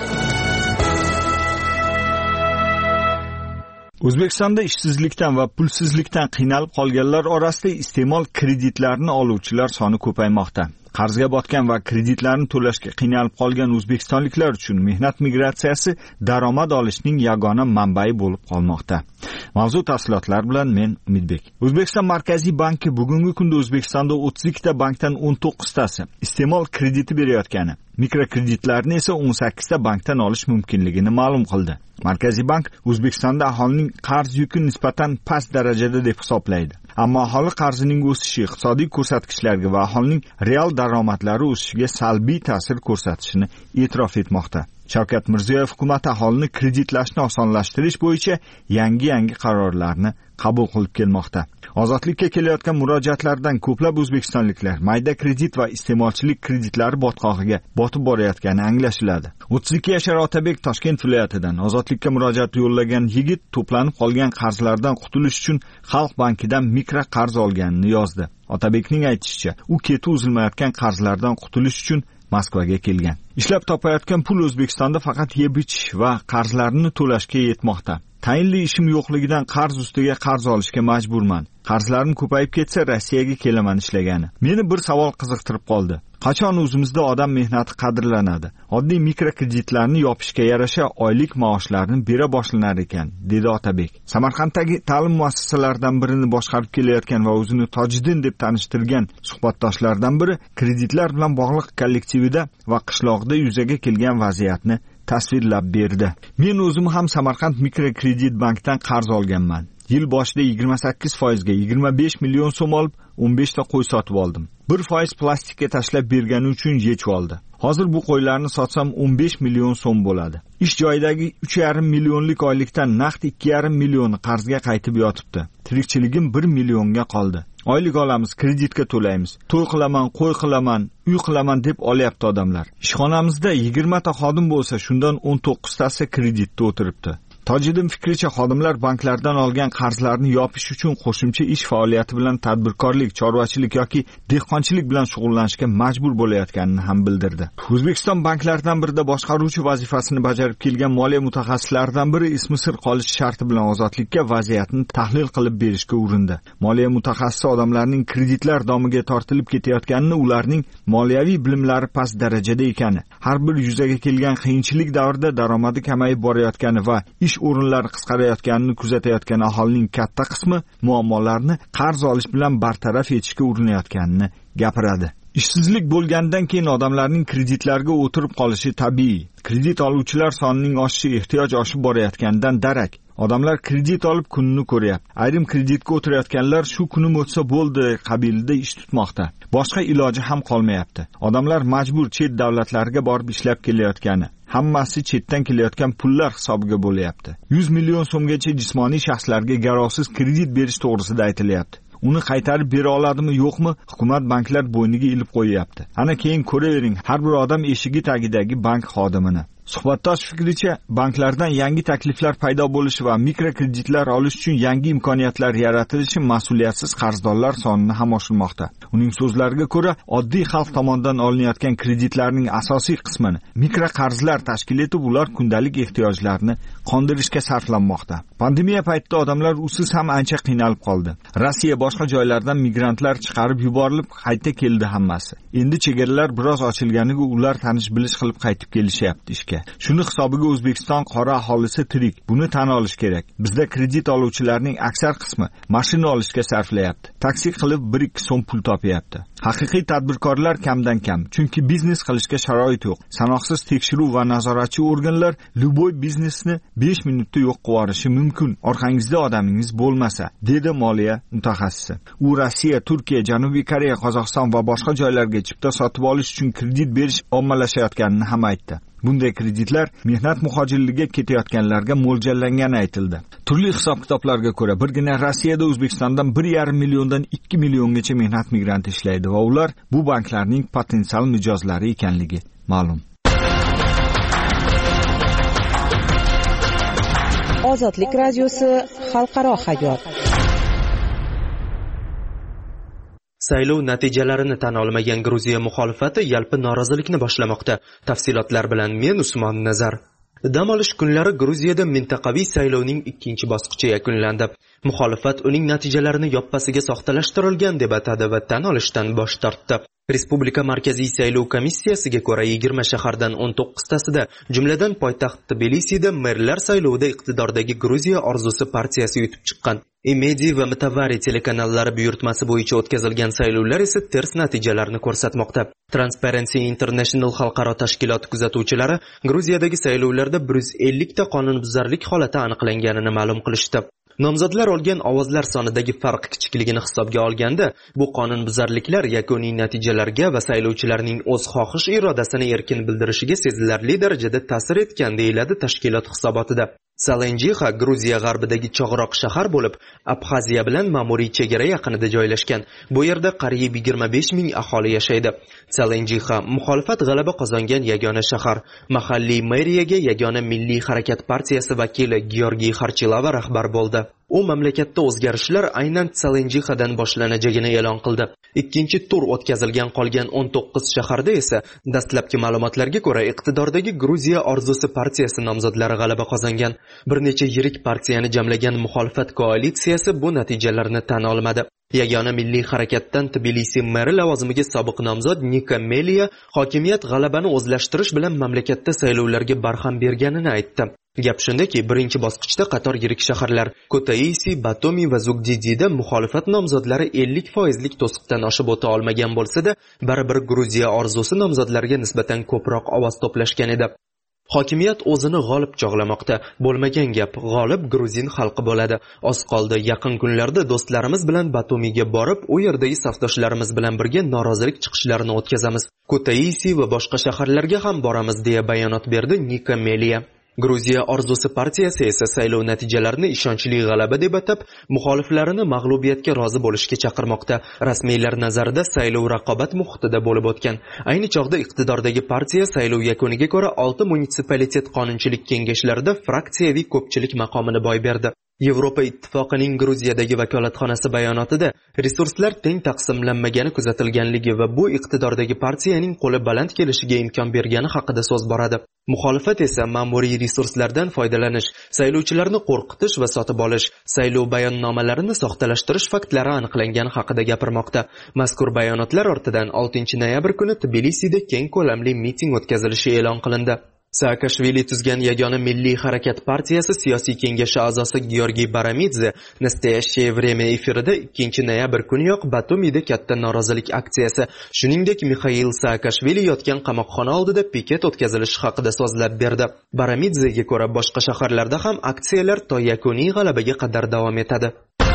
Speaker 10: O'zbekistonda ishsizlikdan va pulsizlikdan qiynalib qolganlar orasida iste'mol kreditlarini oluvchilar soni ko'paymoqda. Qarzga botgan va kreditlarni to'lashga qiynalib qolgan o'zbekistonliklar uchun mehnat migratsiyasi daromad olishning yagona manbai bo'lib qolmoqda. Mavzu tafsilotlar bilan men Umidbek. O'zbekiston Markaziy banki bugungi kunda O'zbekistonda o'ttiz ikkita bankdan o'n to'qqiztasi iste'mol krediti berayotgani, mikrokreditlarni esa o'n sakkizta bankdan olish mumkinligini ma'lum qildi. Markaziy bank O'zbekistonda aholining qarz yuki nisbatan past darajada deb hisoblaydi. Ammo aholi qarzining o'sishi iqtisodiy ko'rsatkichlarga va aholining real daromadlari o'sishiga salbiy ta'sir ko'rsatishini e'tirof etmoqda. Shavkat Mirziyoyev hukumat aholini kreditlashni osonlashtirish bo'yicha yangi-yangi qarorlarni qabul qilib kelmoqda. Ozodlikka kelayotgan murojaatlardan ko'plab o'zbekistonliklar mayda kredit va iste'molchilik kreditlari botqog'iga botib borayotgani anglashiladi. o'ttiz ikki yashar Otabek Toshkent viloyatidan ozodlikka murojaat yo'llagan yigit to'planib qolgan qarzlardan qutulish uchun Xalq bankidan mikro qarz olganini yozdi. Otabekning aytishicha, u keti uzilmayotgan qarzlardan qutulish uchun Moskvaga kelgan. Ishlab topayotgan pul O'zbekistonda faqat yeb-ichish va qarzlarini to'lashga yetmoqda. Tayinli ishim yo'qligidan qarz ustiga qarz olishga majburman. Qarzlarim ko'payib ketsa Rossiyaga kelaman ishlagani. Meni bir savol qiziqtirib qoldi. Qachon o'zimizda odam mehnati qadrlanadi? Oddiy mikrokreditlarni yopishga yarasha oylik maoshlarni bera boshlanar ekan, dedi Otabek. Samarqanddagi ta'lim muassasalaridan birini boshqarib kelayotgan va o'zini Tojiddin deb tanishtirgan suhbatdoshlardan biri kreditlar bilan bog'liq kollektivida va qishloqda yuzaga kelgan vaziyatni tasvirlab berdi. Men o'zim ham Samarqand mikrokredit bankdan qarz olganman. Yil boshida yigirma sakkiz foizga yigirma besh million so'm olib, o'n besh ta qo'y sotib oldim. bir foiz plastikka tashlab bergani uchun yechib oldi. Hozir bu qo'ylarni sotsam o'n besh million so'm bo'ladi. Ish joyidagi uch yarim millionlik oylikdan naqd ikki yarim millioni qarzga qaytib yotibdi. Tirikchiligim bir millionga qoldi. Oylik olamiz, kreditga to'laymiz. To'y qilaman, qo'y qilaman, uy qilaman deb olyapti odamlar. Ishxonamizda yigirma ta xodim bo'lsa, shundan o'n to'qqiztasi kreditda o'tiribdi. Tojiddin fikricha, xodimlar banklardan olgan qarzlarni yopish uchun qo'shimcha ish faoliyati bilan tadbirkorlik, chorvachilik yoki dehqonchilik bilan shug'ullanishga majbur bo'layotganini ham bildirdi. O'zbekiston banklaridan birida boshqaruvchi vazifasini bajarib kelgan moliya mutaxassislaridan biri ismi sir qolish sharti bilan ozodlikka vaziyatni tahlil qilib berishga urindi. Moliya mutaxassisi odamlarning kreditlar domiga tortilib ketayotganini, ularning moliyaviy bilimlari past darajada ekani, har bir yuzaga kelgan qiyinchilik davrida daromadi kamayib borayotgani va ish o'rinlari qisqarayotganini kuzatayotgan aholining katta qismi muammolarni qarz olish bilan bartaraf etishga urinayotganini gapiradi. Ishsizlik bo'lgandan keyin odamlarning kreditlarga o'tirib qolishi tabiiy. Kredit oluvchilar sonining oshishi ehtiyoj oshib borayotganidan darak. Odamlar kredit olib kunini ko'ryapti. Ayrim kreditga o'tirayotganlar shu kunim o'tsa bo'ldi qabilida ish tutmoqda. Boshqa iloji ham qolmayapti. Odamlar majbur chet davlatlarga borib ishlab kelayotgani, hammasi chetdan kelayotgan pullar hisobiga bo'layapti. yuz million so'mgacha jismoniy shaxslarga garovsiz kredit berish to'g'risida aytilyapti. Uni qaytarib bera oladimi, yo'qmi, hukumat banklar bo'yniga ilib qo'yapti. Ana keyin ko'ravering, har bir odam eshigi tagidagi bank xodimini. Suhbatdosh fikricha, banklardan yangi takliflar paydo bo'lishi va mikrokreditlar olish uchun yangi imkoniyatlar yaratilishi mas'uliyatsiz qarzdorlar sonini ham oshirmoqda. Uning so'zlariga ko'ra, oddiy xalq tomonidan olinayotgan kreditlarning asosiy qismini mikroqarzlar tashkil etib, ular kundalik ehtiyojlarni qondirishga sarflanmoqda. Pandemiya paytida odamlar usiz ham ancha qiynalib qoldi. Rossiya boshqa joylardan migrantlar chiqarib yuborilib, qayta keldi hammasi. Endi chegaralar biroz ochilganiga ular tanish bilish qilib qaytib kelishyapti ishga. Shuni hisobiga O'zbekiston qora aholisi tirik. Buni tan olish kerak. Bizda kredit oluvchilarning aksar qismi mashina olishga sarflayapti. Taksi qilib bir ikki so'm pul topyapti. Haqiqiy tadbirkorlar kamdan kam, chunki biznes qilishga sharoit yo'q. Sanoqsiz tekshiruv va nazoratchi organlar luboy biznesni besh minutda yo'q qilib yuborishi mumkin. Orqangizda odamingiz bo'lmasa, dedi moliya mutaxassisi. U Rossiya, Turkiya, Janubiy Koreya, Qozog'iston va boshqa joylarga chipta sotib olish uchun kredit berish ommalashayotganini ham aytdi. Bunday kreditlar mehnat muhojirligiga ketayotganlarga mo'ljallangani aytildi. Turli hisob-kitoblarga ko'ra, birgina Rossiyada O'zbekistondan bir yarim milliondan ikki milliongacha mehnat migranti ishlaydi va ular bu banklarning potensial mijozlari ekanligi ma'lum.
Speaker 17: Ozodlik radiosi xalqaro hayot.
Speaker 7: Saylov natijalarini tan olmagan Gruziya muxolifati yalpi norozilikni boshlamoqda. Tafsilotlar bilan men Usmon Nazar. Dam olish kunlari Gruziyada mintaqaviy saylovning ikkinchi bosqichi yakunlandi. Muxolifat uning natijalarini yoppasiga soxtalashtirilgan deb atadi va tan olishdan bosh tortdi. Respublika Markaziy saylov komissiyasiga ko'ra yigirma shahardan o'n to'qqiztasida, jumladan poytaxt Tbilisida merlar saylovida iqtidordagi Gruziya orzusi partiyasi yutib chiqqan. Imedi va Mutavari telekanallari buyurtmasi bo'yicha o'tkazilgan saylovlar esa ters natijalarni ko'rsatmoqda. Transparency International xalqaro tashkilot kuzatuvchilari Gruziyadagi saylovlarda bir yuz ellikta qonunbuzarlik holati aniqlanganini ma'lum qilishdi. Nomzodlar olgan ovozlar sonidagi farq kichikligini hisobga olganda, bu qonunbuzarliklar yakuniy natijalarga va saylovchilarning o'z xohish irodasini erkin bildirishiga sezilarli darajada ta'sir etgan deyiladi tashkilot hisobotida. Salenjixa Gruziya g'arbidagi chog'roq shahar bo'lib, Abxaziya bilan ma'muriy chegara yaqinida joylashgan. Bu yerda qariyb yigirma besh ming aholi yashaydi. Salenjixa muxolifat g'alaba qozongan yagona shahar. Mahalliy meriyaga yagona Milliy harakat partiyasi vakili Georgiy Xarchilava rahbar bo'ldi. U mamlakatda o'zgarishlar aynan Salenjixadan boshlanajagini e'lon qildi. Ikkinchi tur o'tkazilgan qolgan o'n to'qqiz shaharda esa dastlabki ma'lumotlarga ko'ra iqtidordagi Gruziya orzusi partiyasi nomzodlari g'alaba qozongan. Bir necha yirik partiyani jamlagan muxolifat koalitsiyasi bu natijalarni tan olmadi. Yagona Milliy harakatdan Tbilisi meri lavozimiga sobiq nomzod Nika Meliya hokimiyat g'alabani o'zlashtirish bilan mamlakatda saylovlarga barham berganini aytdi. Gap shundaki, birinchi bosqichda qator yirik shaharlar Kotaisi, Batomi va Zugdidida muxolifat nomzodlari ellik foizlik to'siqdan oshib o'ta olmagan bo'lsa-da, baribir Gruziya orzusi nomzodlariga nisbatan ko'proq ovoz to'plashgan edi. Hokimiyat o'zini g'olib chog'lamoqda. Bo'lmagan gap, g'olib gruzin xalqi bo'ladi. Oz qoldi, yaqin kunlarda do'stlarimiz bilan Batumiga borib, u yerdagi safdoshlarimiz bilan birga norozilik chiqishlarini o'tkazamiz. Kotaisi va boshqa shaharlarga ham boramiz, deya bayonot berdi Nika Meliya. Gruziya orzusi partiyasi esa saylov natijalarini ishonchli g'alaba deb atab, muxoliflarini mag'lubiyatga rozi bo'lishga chaqirmoqda. Rasmiylar nazarida saylov raqobat muhitida bo'lib o'tgan. Ayni chog'da iqtidordagi partiya saylov yakuniga ko'ra olti munitsipalitet qonunchilik kengashlarida fraksiyaviy ko'pchilik maqomini boy berdi. Yevropa Ittifoqining Gruziyadagi vakolatxonasi bayonotida resurslar teng taqsimlanmagani kuzatilganligi va bu iqtidordagi partiyaning qo'li baland kelishiga imkon bergani haqida so'z boradi. Muxolifat esa ma'muriy resurslardan foydalanish, saylovchilarni qo'rqitish va sotib olish, saylov bayonnomalarini soxtalashtirish faktlari aniqlangani haqida gapirmoqda. Mazkur bayonotlar ortidan oltinchi noyabr kuni Tbilisida keng ko'lamli miting o'tkazilishi e'lon qilindi. Saakashvili tuzgan yagona Milliy harakat partiyasi siyosiy kengashi a'zosi Georgiy Baramidze Nastoящее время efirida ikkinchi noyabr kuniyoq Batumida katta norozilik aksiyasi, shuningdek Mixail Saakashvili yotgan qamoqxona oldida piket o'tkazilishi haqida so'zlab berdi. Baramidzega ko'ra boshqa shaharlarda ham aksiyalar to yakuniy g'alabaga qadar davom etadi.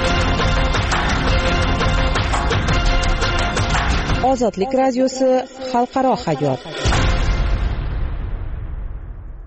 Speaker 17: Ozodlik radiosi xalqaro hayot.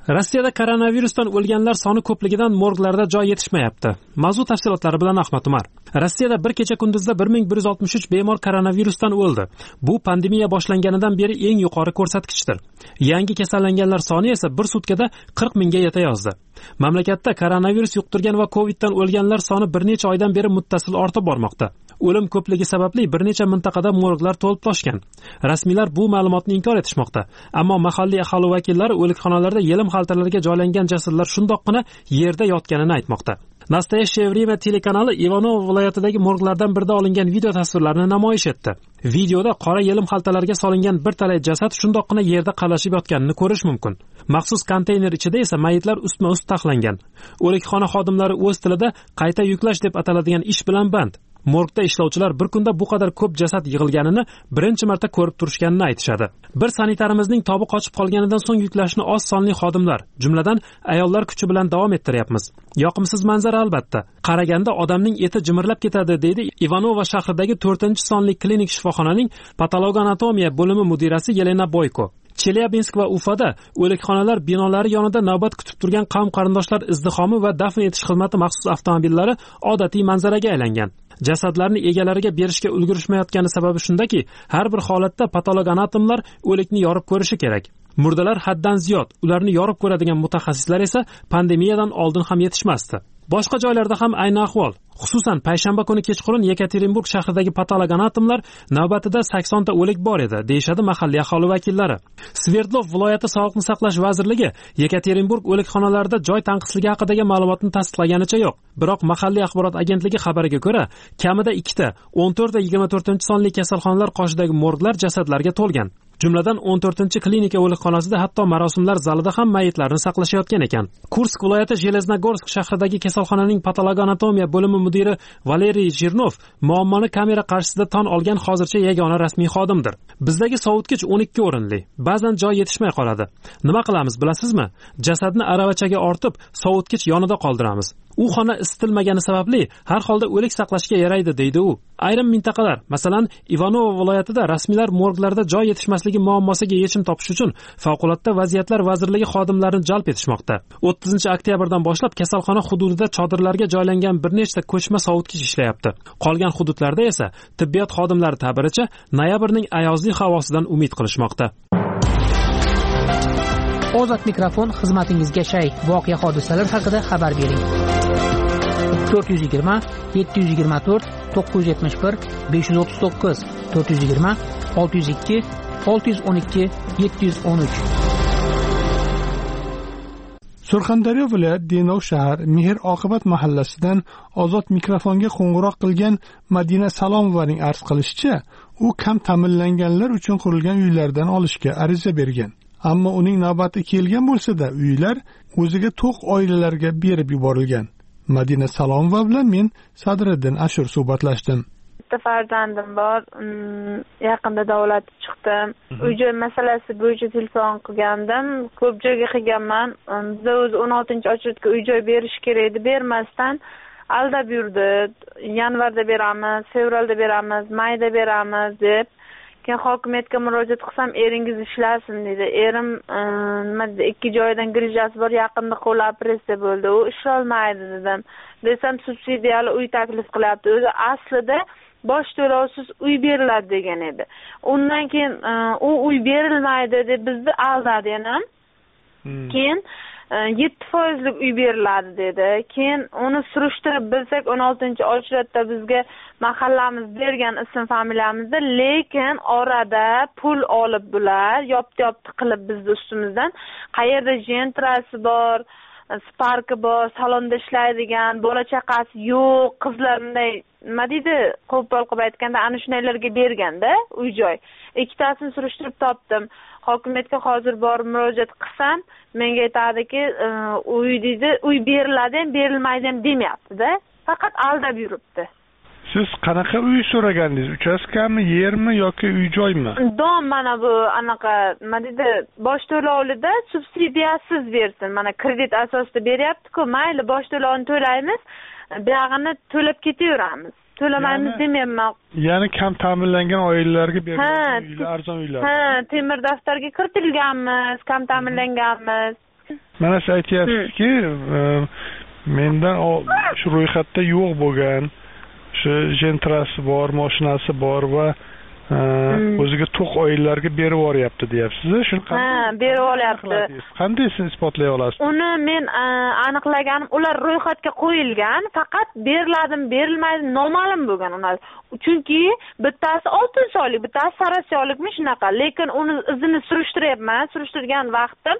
Speaker 12: Rossiyada koronavirusdan o'lganlar soni ko'pligidan morglarda joy yetishmayapti. Mavzu tafsilotlari bilan Ahmad Umar. Rossiyada bir kecha kunduzda bir ming bir yuz oltmish uch bemor koronavirusdan o'ldi. Bu pandemiya boshlanganidan beri eng yuqori ko'rsatkichdir. Yangi kasallanganlar soni esa bir sutkada qirq mingga yetayozdi. Mamlakatda koronavirus yuqtirgan va Coviddan o'lganlar soni bir necha oydan beri muttasil ortib bormoqda. O'lim ko'pligi sababli bir necha mintaqada morglar to'lib toshgan. Rasmiylar bu ma'lumotni inkor etishmoqda. Ammo mahalliy aholi vakillari o'likxonalarda yelim xaltalarga joylangan jasadlar shundoqqina yerda yotganini aytmoqda. Nastoyashye время telekanali Ivanovo viloyatidagi morglardan birida olingan video tasvirlarni namoyish etdi. Videoda qora yelim xaltalarga solingan bir talay jasad shundoqqina yerda qalashib yotganini ko'rish mumkin. Maxsus konteyner ichida esa mayitlar ustma-ust taxlangan. O'likxona xodimlari o'z tilida qayta yuklash deb ataladigan ish bilan band. Morgda ishlovchilar bir kunda bu qadar ko'p jasad yig'ilganini birinchi marta ko'rib turishganini aytishadi. Bir sanitarimizning tobi qochib qolganidan so'ng yuklashni oz sonli xodimlar, jumladan ayollar kuchi bilan davom ettiryapmiz. Yoqimsiz manzara albatta. Qaraganda odamning eti jimirlab ketadi, deydi Ivanovo shahridagi to'rtinchi sonli klinik shifoxonaning patologanatomiya bo'limi mudirasi Yelena Boyko. Chelyabinsk va Ufada o'likxonalar binolari yonida navbat kutib turgan qavm qarindoshlar izdihomi va dafn etish xizmati maxsus avtomobillari odatiy manzaraga aylangan. Jasadlarni egalariga berishga ulgurishmayotgani sababi shundaki, har bir holatda patologoanatomlar o'likni yorib ko'rishi kerak. Murdalar haddan ziyod, ularni yorib ko'radigan mutaxassislar esa pandemiyadan oldin ham yetishmasdi. Boshqa joylarda ham ayni ahvol. Xususan, payshanba kuni kechqurun Yekaterinburg shahridagi patologoanatomlar navbatida sakson ta o'lik bor edi, deyshadi mahalliy aholi vakillari. Sverdlov viloyati sog'liqni saqlash vazirligi Yekaterinburg o'likxonalarida joy tanqisligi haqidagi ma'lumotni tasdiqlaganicha yo'q. Biroq mahalliy axborot agentligi xabariga ko'ra, kamida ikkita o'n to'rt va yigirma to'rtinchi sonli kasalxonalar qoshidagi morglar jasadlarga to'lgan. Jumladan o'n to'rtinchi klinika o'likxonasida hatto marosimlar zalida ham mayitlarni saqlashayotgan ekan. Kursk viloyati Jeleznogorsk shahridagi kasalxonaning patologanatomiya bo'limi mudiri Valeriy Jirnov muammoni kamera qarshisida tan olgan hozircha yagona rasmiy xodimdir. Bizdagi sovutgich o'n ikki o'rinli. Ba'zan joy yetishmay qoladi. Nima qilamiz bilasizmi? Jasadni aravachaga ortib, sovutgich yonida qoldiramiz. U xona isitilmagani sababli har holda o'lik saqlashga yaraydi, deydi u. Ayrim mintaqalar, masalan, Ivanovo viloyatida rasmiylar morglarda joy yetishmasligi muammosiga yechim topish uchun favqulodda vaziyatlar vazirligi xodimlarini jalb etishmoqda. o'ttizinchi oktyabrdan boshlab kasalxona hududida chodirlarga joylangan bir nechta ko'chma sovutgich ishlayapti. Qolgan hududlarda esa tibbiyot xodimlari ta'biricha noyabrning ayozli havosidan umid qilishmoqda.
Speaker 5: Ozod mikrofon xizmatingizga shay. Voqea hodisalar haqida xabar bering. to'rt yuz yigirma yetti yuz yigirma to'rt to'qqiz yuz yetmish bir besh yuz o'ttiz to'qqiz to'rt yuz yigirma olti yuz ikki olti yuz o'n ikki yetti yuz o'n uch.
Speaker 1: Surxondaryo viloyat Denov shahar Mehr oqibat mahallasidan ozod mikrofonga qo'ng'iroq qilgan Madina Salomovaning arz qilishicha, u kam ta'minlanganlar uchun qurilgan uylardan olishga ariza bergan. Ammo uning navbati kelgan bo'lsa-da, uylar o'ziga to'q oilalarga berib yuborilgan. Madina Salomova bilan men Sadriddin Ashur suhbatlashdim.
Speaker 18: Bitta farzandim bor, yaqinda davlat chiqdim. Uy-joy masalasi bo'yicha telefon qilgandim. Ko'p joyga qilganman. Bizda o'zi o'n oltinchi ochilishga uy-joy berish kerak edi, bermasdan aldab yurdi. Yanvarda beramiz, fevralda beramiz, mayda beramiz deb. Keyin hokimiyatga murojaat qilsam, eringiz ishlasin dedi. Erim nima dedi, ikki joydan grijasi bor, yaqinda qo'l operatsiya bo'ldi. U ishlolmaydi dedim. Desam, subsidiyali uy taklif qilyapti. O'zi aslida bosh to'lovsiz uy beriladi degan edi. Undan keyin u uy berilmaydi deb bizni aldadi yana. Keyin yetti foizlik uy beriladi dedi. Keyin uni surishtirib bilsak, o'n oltinchi ochratda bizga mahallamiz bergan ism familiyamizda, lekin orada pul olib bular, yopti-yopti qilib bizni ustimizdan, qayerda jentrasi bor, sparki bor, salonda ishlaydigan, bola chaqasi yo'q, qizlar bunday nima deydi, qo'pol qilib aytganda ana shunaylarga berganda uy-joy. Ikkitasini surishtirib topdim. Hokimiyatga hozir borib murojaat qilsam, menga aytadiki, uy deydi, uy beriladi ham, berilmaydi ham demayapti-da. Faqat aldab yuribdi.
Speaker 1: Siz qanaqa uy so'ragandingiz? Uchastkami, yermi yoki uy-joymi?
Speaker 18: Dom mana bu anaqa, nima deydi, bosh to'lovida subsidiyasiz bersin. Mana kredit asosida beryapti-ku, mayli bosh to'lovini to'laymiz, buyog'ini to'lab ketaveramiz. To'lamaymiz demayman.
Speaker 1: Ya'ni kam ta'minlangan oilalarga berilgan uylar, arzon uylar.
Speaker 18: Ha, temir daftarga kiritilganmiz, kam ta'minlanganmiz.
Speaker 1: mana siz aytyapsizki, mendan shu ro'yxatda yo'q bo'lgan, shu jentrasi bor, mashinasi bor va o'ziga to'q oilalarga berib yuboryapti deyapsiz. Shuni
Speaker 18: ha, berib olyapti.
Speaker 1: Qanday siz isbotlay olasiz?
Speaker 18: Uni men aniqlaganim, ular ro'yxatga qo'yilgan, faqat beriladimi, berilmaydi noma'lum bo'lgan ular. Chunki bittasi oltin soylik, bittasi sarasyolikmi shunaqa, lekin uni izini surishtiryapman. Surishtirgan vaqtim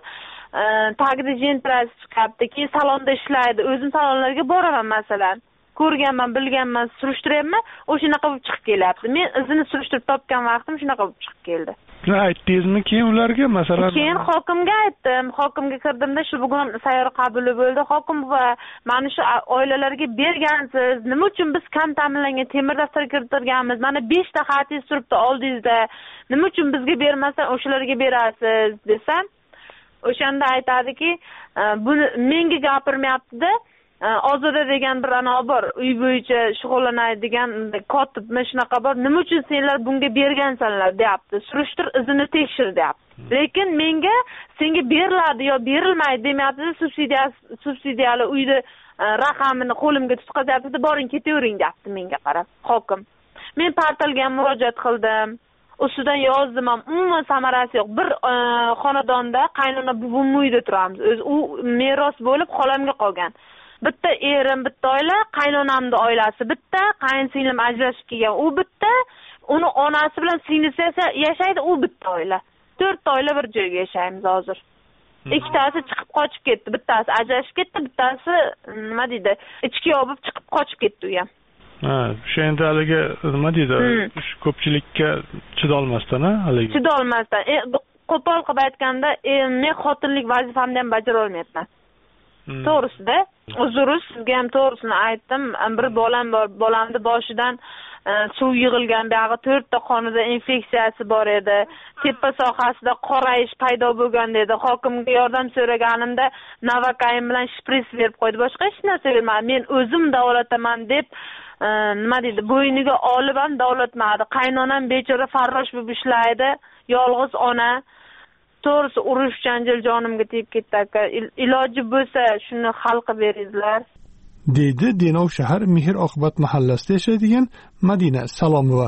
Speaker 18: tagida jentrasi chiqibdi, keyin salonda ishlaydi. O'zim salonlarga boraman masalan. Ko'rganman, bilganman, surishtiryapman, o'shanaqa bo'lib chiqib kelyapti. Men izini surishtirib topgan vaqtim shunaqa bo'lib chiqib keldi.
Speaker 1: Shuni aytdingizmi keyin ularga, masalan?
Speaker 18: Keyin hokimga aytdim. Hokimga kirdimda, shu bugun sayyor qabuli bo'ldi. Hokim va mana shu oilalarga bergansiz. Nima uchun biz kam ta'minlangan temir daftar kiritilganmiz? Mana besh ta xatingiz turibdi oldingizda. Nima uchun bizga bermasdan o'shalarga berasiz desam, o'shanda aytadiki, buni menga gapirmayapti-da. Ozoda degan bir ana bor, uy bo'yicha shug'ullanadigan kotibmi shunaqa bor. Nima uchun senlar bunga bergansanlar deyapti. Surishtir, izini tekshir deyapti. Lekin menga senga beriladi yo berilmaydi demayapti. Subsidiyasi subsidiyali uyni raqamini qo'limga tutqazyapti. Boring ketavering deyapti menga qarab hokim. Men portalga murojaat qildim. Ustidan yozdim ham, umuman samarasi yo'q. Bir xonadonda qaynona buvim uyda turamiz. O'zi u meros bo'lib xolamga qolgan. Bitta erim, bitta oila, qaynonamning oilasi bitta, qayinsinglim ajrashib kelgan, u bitta, uni onasi bilan singlisi yashaydi, u bitta oila. To'rtta oila bir joyga yashaymiz hozir. Ikkitasi chiqib qochib ketdi, bittasi ajrashib ketdi, bittasi nima deydi, ichki yopib chiqib qochib ketdi u ham.
Speaker 1: Ha, o'sha endi haligi nima deydi, ko'pchilikka chidolmasdan, ha, haligi.
Speaker 18: Chidolmasdan. Qo'pol qilib aytganda, men xotinlik vazifamni ham bajara olmayapman. To'g'risida, uzr, sizga ham to'g'risini aytdim. Bir bolam bor, bolamni boshidan suv yig'ilgan, buyog'i to'rtta qonida infeksiyasi bor edi. Tepa sohasida qorayish paydo bo'lgan dedi. Hokimga yordam so'raganimda Navakayin bilan shpris berib qo'ydi. Boshqa hech narsa bermadi. Men o'zim davolataman deb nima deydi, bo'yniga olib ham davolatmadi. Qaynonam bechora farrosh bo'lib ishlaydi, yolg'iz ona. To'g'risi urush janjal jonimga tegib ketdi aka. Iloji bo'lsa shuni hal qilib beringizlar.
Speaker 1: Deydi Denov shahar Mehr oqibat mahallasida yashaydigan Madina Salomova.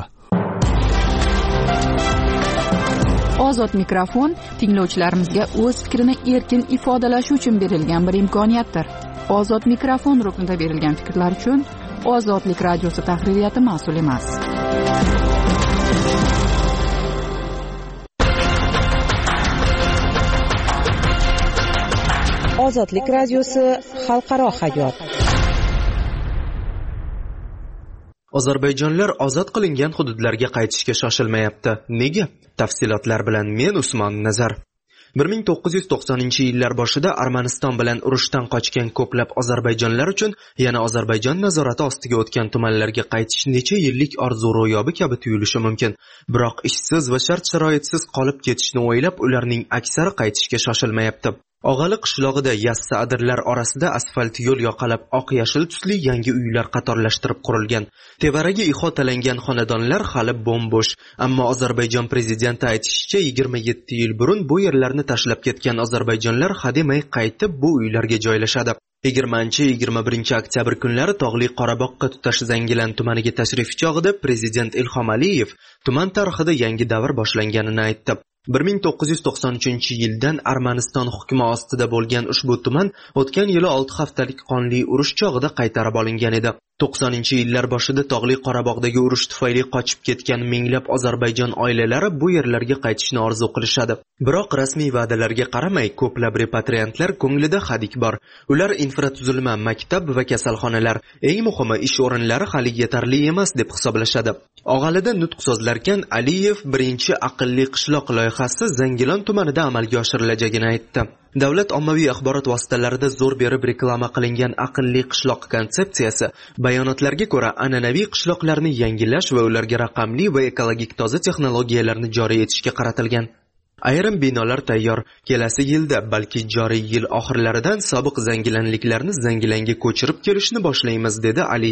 Speaker 9: Ozod mikrofon tinglovchilarimizga o'z fikrini erkin ifodalash uchun berilgan bir imkoniyatdir. Ozod mikrofon ruknida berilgan fikrlar uchun Ozodlik radiosi tahririyati mas'ul emas.
Speaker 17: Ozodlik radiosi xalqaro hayot.
Speaker 7: Ozarbayjonlar ozod qilingan hududlarga qaytishga shoshilmayapti. Nega? Tafsilotlar bilan men Usmon Nazar. bir ming to'qqiz yuz to'qsoninchi yillar boshida Armaniston bilan urushdan qochgan ko'plab ozarbayjonlar uchun yana Ozarbayjon nazorati ostiga o'tgan tumanlarga qaytish necha yillik orzu ro'yobi kabi tuyulishi mumkin. Biroq ishsiz va shart-sharoitsiz qolib ketishni o'ylab ularning aksari qaytishga shoshilmayapti. Og'ali qishlog'ida yassi adirlar orasida asfalt yo'l yoqalab oq-yashil tusli yangi uylar qatorlashtirib qurilgan. Tevaragi ihotalangan xonadonlar hali bo'm-bo'sh. Ammo Ozarbayjon prezidenti aytishicha, yigirma yetti yil burun bu yerlarni tashlab ketgan ozarbayjonlar hademay qaytib bu uylarga joylashadi. yigirmanchi yigirma birinchi oktyabr kunlari Tog'li Qorabog'ga tutash Zangilan tumaniga tashrif chog'ida prezident Ilhom Aliyev tuman tarixida yangi davr boshlanganini aytdi. bir ming to'qqiz yuz to'qson uchinchi yildan Armaniston hukmi ostida bo'lgan ushbu tuman o'tgan yili olti haftalik qonli urush chog'ida qaytarib olingan edi. to'qsoninchi yillar boshida Tog'li Qorabog'dagi urush tufayli qochib ketgan minglab Ozarbayjon oilalari bu yerlarga qaytishni orzu qilishadi. Biroq rasmiy va'dalarga qaramay, ko'plab repatriantlar ko'nglida hadik bor. Ular infratuzilma, maktab va kasalxonalar, eng muhimi ish o'rinlari hali yetarli emas deb hisoblashadi. Og'alida nutq so'zlarkan Aliyev birinchi aqlli qishloq loyihasi Zangilon tumanida amalga oshirilajagini aytdi. Davlat ommaviy axborot vositalarida zo'r berib reklama qilingan aqlli qishloq konsepsiyasi bayonotlarga ko'ra an'anaviy qishloqlarni yangilash va ularga raqamli va ekologik toza texnologiyalarni joriy etishga qaratilgan. Ayrim binolar tayyor. Kelasi yilda, balki joriy yil oxirlaridan sobiq zangilanliklarni Zangilanga ko'chirib kelishni boshlaymiz, dedi Aliyev.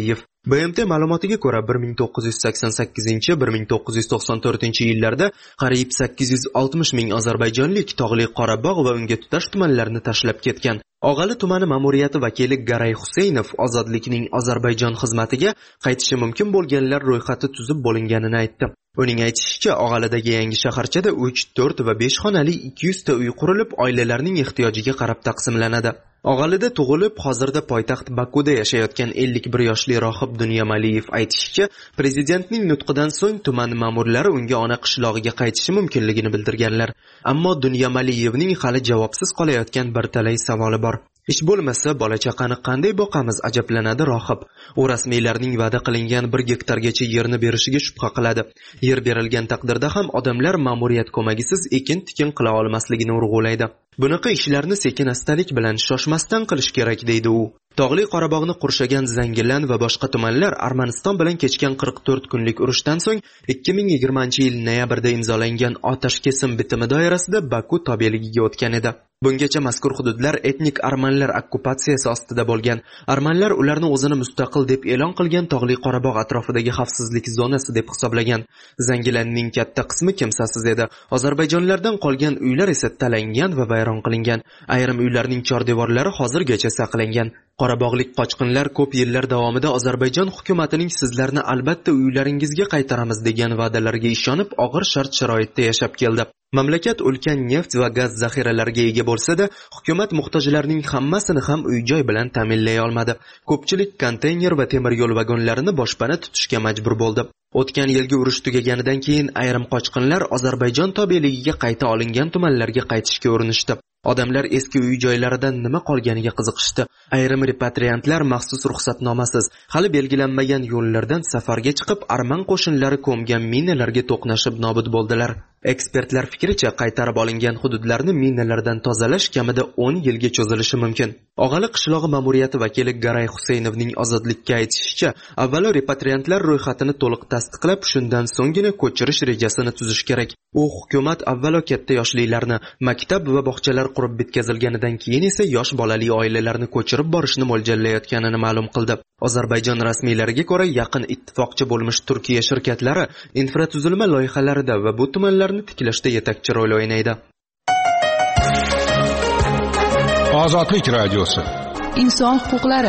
Speaker 7: B M T ma'lumotiga ko'ra bir ming to'qqiz yuz sakson sakkizinchi - bir ming to'qqiz yuz to'qson to'rtinchi yillarda qariyb sakkiz yuz oltmish ming ozarbayjonlik Tog'li Qorabog' va unga tutash tumanlarni tashlab ketgan. Og'ali tumani ma'muriyati vakili Garay Huseynov Ozodlikning Ozarbayjon xizmatiga qaytishi mumkin bo'lganlar ro'yxati tuzib bo'linganini aytdi. Uning aytishicha, Og'alidagi yangi shaharchada uch, to'rt va besh xonali ikki yuz ta uy qurilib, oilalarning ehtiyojiga qarab taqsimlanadi. Og'alida tug'ilib, hozirda poytaxt Bakuda yashayotgan ellik bir yoshli rohib Dunyo Maliyev aytishicha, prezidentning nutqidan so'ng tuman ma'murlari unga ona qishlog'iga qaytishi mumkinligini bildirganlar. Ammo Dunyo Maliyevning hali javobsiz qolayotgan bir talay savoli bor. Ish bo'lmasa, bola-chaqani qanday boqamiz, ajablanadi rohib. U rasmiylarning va'da qilingan bir gektargacha yerni berishiga shubha qiladi. Yer berilgan taqdirda ham odamlar ma'muriyat ko'magisiz ekin-tikin qila olmasligini urg'ulaydi. Bunaqa ishlarni sekin-astalik bilan shoshmasdan qilish kerak, deydi u. Tog'li Qorabog'ni qurshagan Zangilan va boshqa tumanlar Armaniston bilan kechgan qirq to'rt kunlik urushdan so'ng ikki ming yigirmanchi yil noyabrda imzolangan otash kesim bitimi doirasida Baku tobeligiga o'tgan edi. Bungacha mazkur hududlar etnik armanlar okkupatsiyasi ostida bo'lgan. Armanlar ularni o'zini mustaqil deb e'lon qilgan Tog'li Qorabog' atrofidagi xavfsizlik zonasi deb hisoblagan. Zangilanning katta qismi kimsasiz edi. Ozarbayjonlardan qolgan uylar esa talangan va vayron qilingan. Ayrim uylarning chordevorlari hozirgacha saqlangan. Qorabog'lik qochqinlar ko'p yillar davomida Ozarbayjon hukumatining sizlarni albatta uylaringizga qaytaramiz degan va'dalariga ishonib, og'ir shart-sharoitda yashab keldi. Mamlakat ulkan neft va gaz zaxiralariga ega bo'lsa-da, hukumat muhtojlarning hammasini ham uy-joy bilan ta'minlay olmadi. Ko'pchilik konteyner va temir yo'l vagonlarini boshpana tutishga majbur bo'ldi. O'tgan yilgi urush tugaganidan keyin ayrim qochqinlar Ozarbayjon tobeligiga qayta olingan tumanlarga qaytishga urinishdi. Odamlar eski uy-joylaridan nima qolganiga qiziqishdi. Ayrim repatriantlar maxsus ruxsatnomasiz, hali belgilanmagan yo'llardan safarga chiqib, arman qo'shinlari ko'mgan minalarga to'qnashib nobud bo'ldilar. Ekspertlar fikricha, qaytarib olingan hududlarni minalardan tozalash kamida o'n yilga cho'zilishi mumkin. Og'ali qishlog'i ma'muriyati vakili Garay Huseynovning Ozodlikka aytishicha, avvalo repatriantlar ro'yxatini to'liq tasdiqlab, shundan so'nggina ko'chirish rejasini tuzish kerak. U hukumat avvalo katta yoshlilarni, maktab va bog'chalar qurib bitkazilganidan keyin esa yosh bolali oilalarni ko'chirib borishni mo'ljallayotganini ma'lum qildi. Ozarbayjon rasmiylariga ko'ra, yaqin ittifoqchi bo'lmish Turkiya shirkatlari infratuzilma loyihalarida va bu tumanlarni tiklashda yetakchi rol o'ynaydi.
Speaker 8: Ozodlik radiosi.
Speaker 9: Inson huquqlari.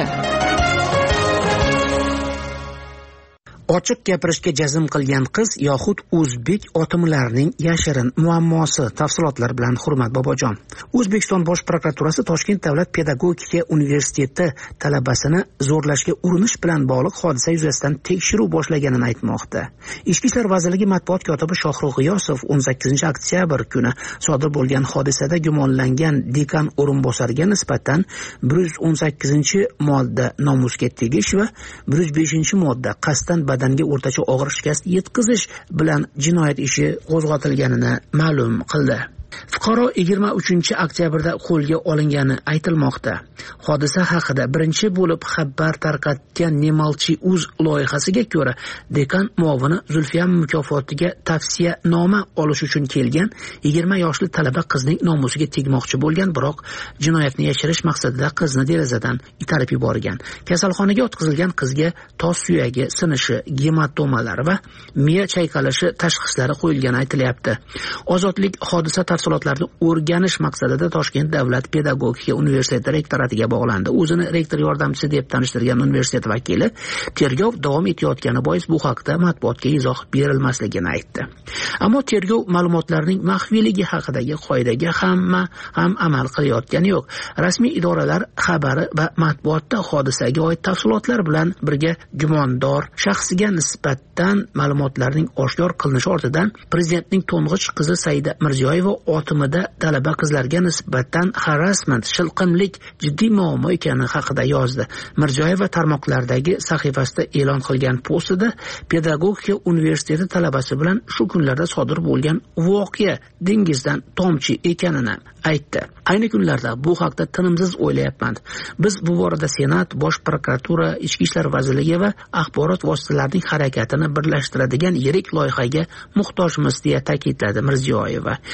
Speaker 5: Ochiq gapirishga jazm qilgan qiz yoxud o'zbek otimlarining yashirin muammosi. Tafsilotlar bilan Hurmat Bobojon. O'zbekiston Bosh prokuraturasi Toshkent davlat pedagogika universiteti talabasini zo'rlashga urinish bilan bog'liq hodisa yuzasidan tekshiruv boshlaganini aytmoqda. Ichki ishlar vazirligi matbuot kotibi Shohrux G'iyosov o'n sakkizinchi oktyabr kuni sodir bo'lgan hodisada gumonlangan dekan o'rinbosariga nisbatan bir yuz o'n sakkizinchi modda nomusga tegish va bir yuz beshinchi modda qasddan badanga o'rtacha og'ir shikast yetkazish bilan jinoyat ishi qo'zg'atilganini ma'lum qildi. Fuqaro yigirma uchinchi oktyabrda qo'lga olingani aytilmoqda. Hodisa haqida birinchi bo'lib xabar tarqatgan Nemalchi uz loyihasiga ko'ra, dekan muovini Zulfiya mukofotiga tavsiya noma olish uchun kelgan yigirma yoshli talaba qizning nomusiga tegmoqchi bo'lgan, biroq jinoyatni yashirish maqsadida qizni derazadan itarib yuborgan. Kasalxonaga yotqizilgan qizga tos suyagi sinishi, gematomalar va miya chayqalishi tashxislari qo'yilgani aytilyapti. Ozodlik hodisa tafsilotlarini o'rganish maqsadida Toshkent davlat pedagogika universiteti rektoratiga bog'landi. O'zini rektor yordamchisi deb tanishtirgan universitet vakili tergov davom etayotgani bois bu haqda matbuotga izoh berilmasligini aytdi. Ammo tergov ma'lumotlarining maxfiyligi haqidagi qoidaga hamma ham amal qilayotgani yo'q. Rasmiy idoralar xabari va matbuotda hodisaga oid tafsilotlar bilan birga gumondor shaxsiga nisbatan ma'lumotlarning oshkor qilinishi ortidan prezidentning to'ng'ich qizi Saida Mirziyoyeva otimida talaba qizlarga nisbatan harassment, shilqimlik jiddiy muammo ekani haqida yozdi. Mirziyoyeva tarmoqlardagi sahifasida e'lon qilgan postida pedagogika universiteti talabasi bilan shu kunlarda sodir bo'lgan voqea dengizdan tomchi ekanini aytdi. Ayni kunlarda bu haqda tinimsiz o'ylayapman. Biz bu borada Senat, Bosh prokuratura, Ichki ishlar vazirligi va axborot vositalarining harakatini birlashtiradigan yirik loyihaga muhtojmiz deya ta'kidladi Mirziyoyeva. Ezgu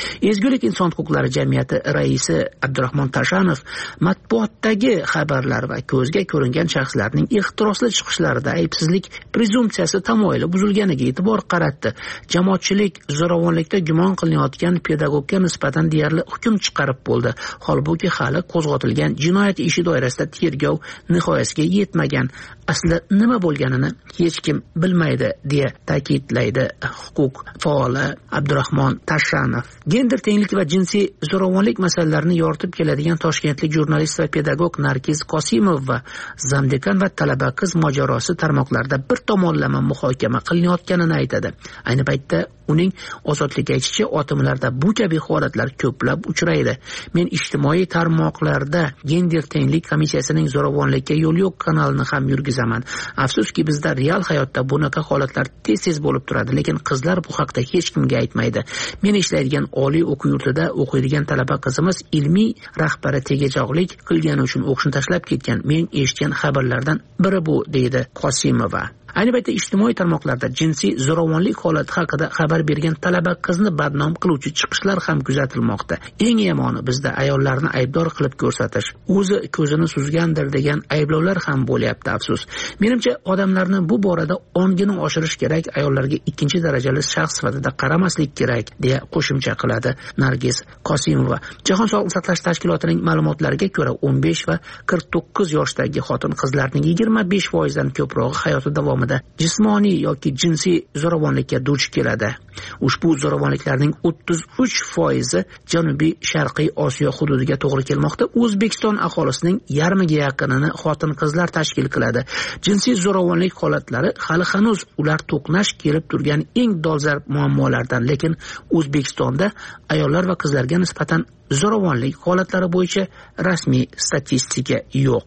Speaker 5: Ezgulik inson huquqlari jamiyati raisi Abdurahmon Tashanov matbuotdagi xabarlar va ko'zga ko'ringan shaxslarning ehtirosli chiqishlarida aybsizlik prezumsiyasi tamoyili buzilganiga e'tibor qaratdi. Jamoatchilik zo'ravonlikda gumon qilinayotgan pedagogga nisbatan deyarli hukm chiqarib bo'ldi. Holbuki hali qo'zg'atilgan jinoyat ishi doirasida tergov nihoyasiga yetmagan. Asli nima bo'lganini hech kim bilmaydi, deya ta'kidlaydi huquq faoli Abdurahmon Tashanov. Gender tenglik va jinsiy zo'ravonlik masalalarini yoritib keladigan toshkentlik jurnalist va pedagog Nargiz Qosimova zamdekan va talaba qiz mojarosi tarmoqlarda bir tomonlama muhokama qilinayotganini aytadi. Ayni paytda uning ozodlik aytishicha, otimlarda bu kabi holatlar ko'plab uchraydi. Men ijtimoiy tarmoqlarda gender tenglik komissiyasining zo'ravonlikka yo'l yo'q kanalini ham yurgizaman. Afsuski, bizda real hayotda bunaqa holatlar tez-tez bo'lib turadi, lekin qizlar bu haqda hech kimga aytmaydi. Men ishlaydigan oliy o'quv yurtida o'qiydigan talaba qizimiz ilmiy rahbari tegajog'lik qilgani uchun o'qishni tashlab ketgan. Men eshitgan xabarlardan biri bu, deydi Qosimova. Ayni paytda ijtimoiy tarmoqlarda jinsiy zo'ravonlik holati haqida xabar bergan talaba qizni badnom qiluvchi chiqishlar ham kuzatilmoqda. Eng yomoni bizda ayollarni aybdor qilib ko'rsatish, o'zi ko'zini suzgandir degan ayblovlar ham bo'lyapti, afsus. Menimcha odamlarni bu borada ongini oshirish kerak, ayollarga ikkinchi darajali shaxs sifatida qaramaslik kerak, deya qo'shimcha qiladi Nargiz Qosimova. Jahon sog'liqni saqlash tashkilotining ma'lumotlariga ko'ra, o'n besh va qirq to'qqiz yoshdagi xotin-qizlarning yigirma besh foiz dan ko'prog'i hayoti davomida jismoniy yoki jinsiy zo'ravonlikka duch keladi. Ushbu zo'ravonliklarning o'ttiz uch foizi Janubiy Sharqiy Osiyo hududiga to'g'ri kelmoqda. O'zbekiston aholisining yarmiga yaqinini xotin-qizlar tashkil qiladi. Jinsiy zo'ravonlik holatlari hali hanuz ular to'qnash kelib turgan eng dolzarb muammolardan, lekin O'zbekistonda ayollar va qizlarga nisbatan zo'ravonlik holatlari bo'yicha rasmiy statistika yo'q.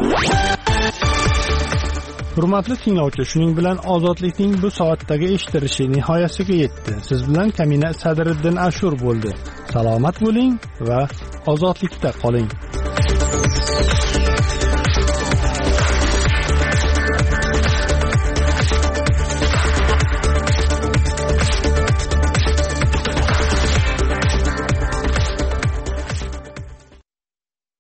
Speaker 1: Hurmatli tinglovchi, shuning bilan ozodlikning bu soatdagi eshittirishi nihoyasiga yetdi. Siz bilan Kamina Sadriddin Ashur bo'ldi. Salomat bo'ling va ozodlikda qoling.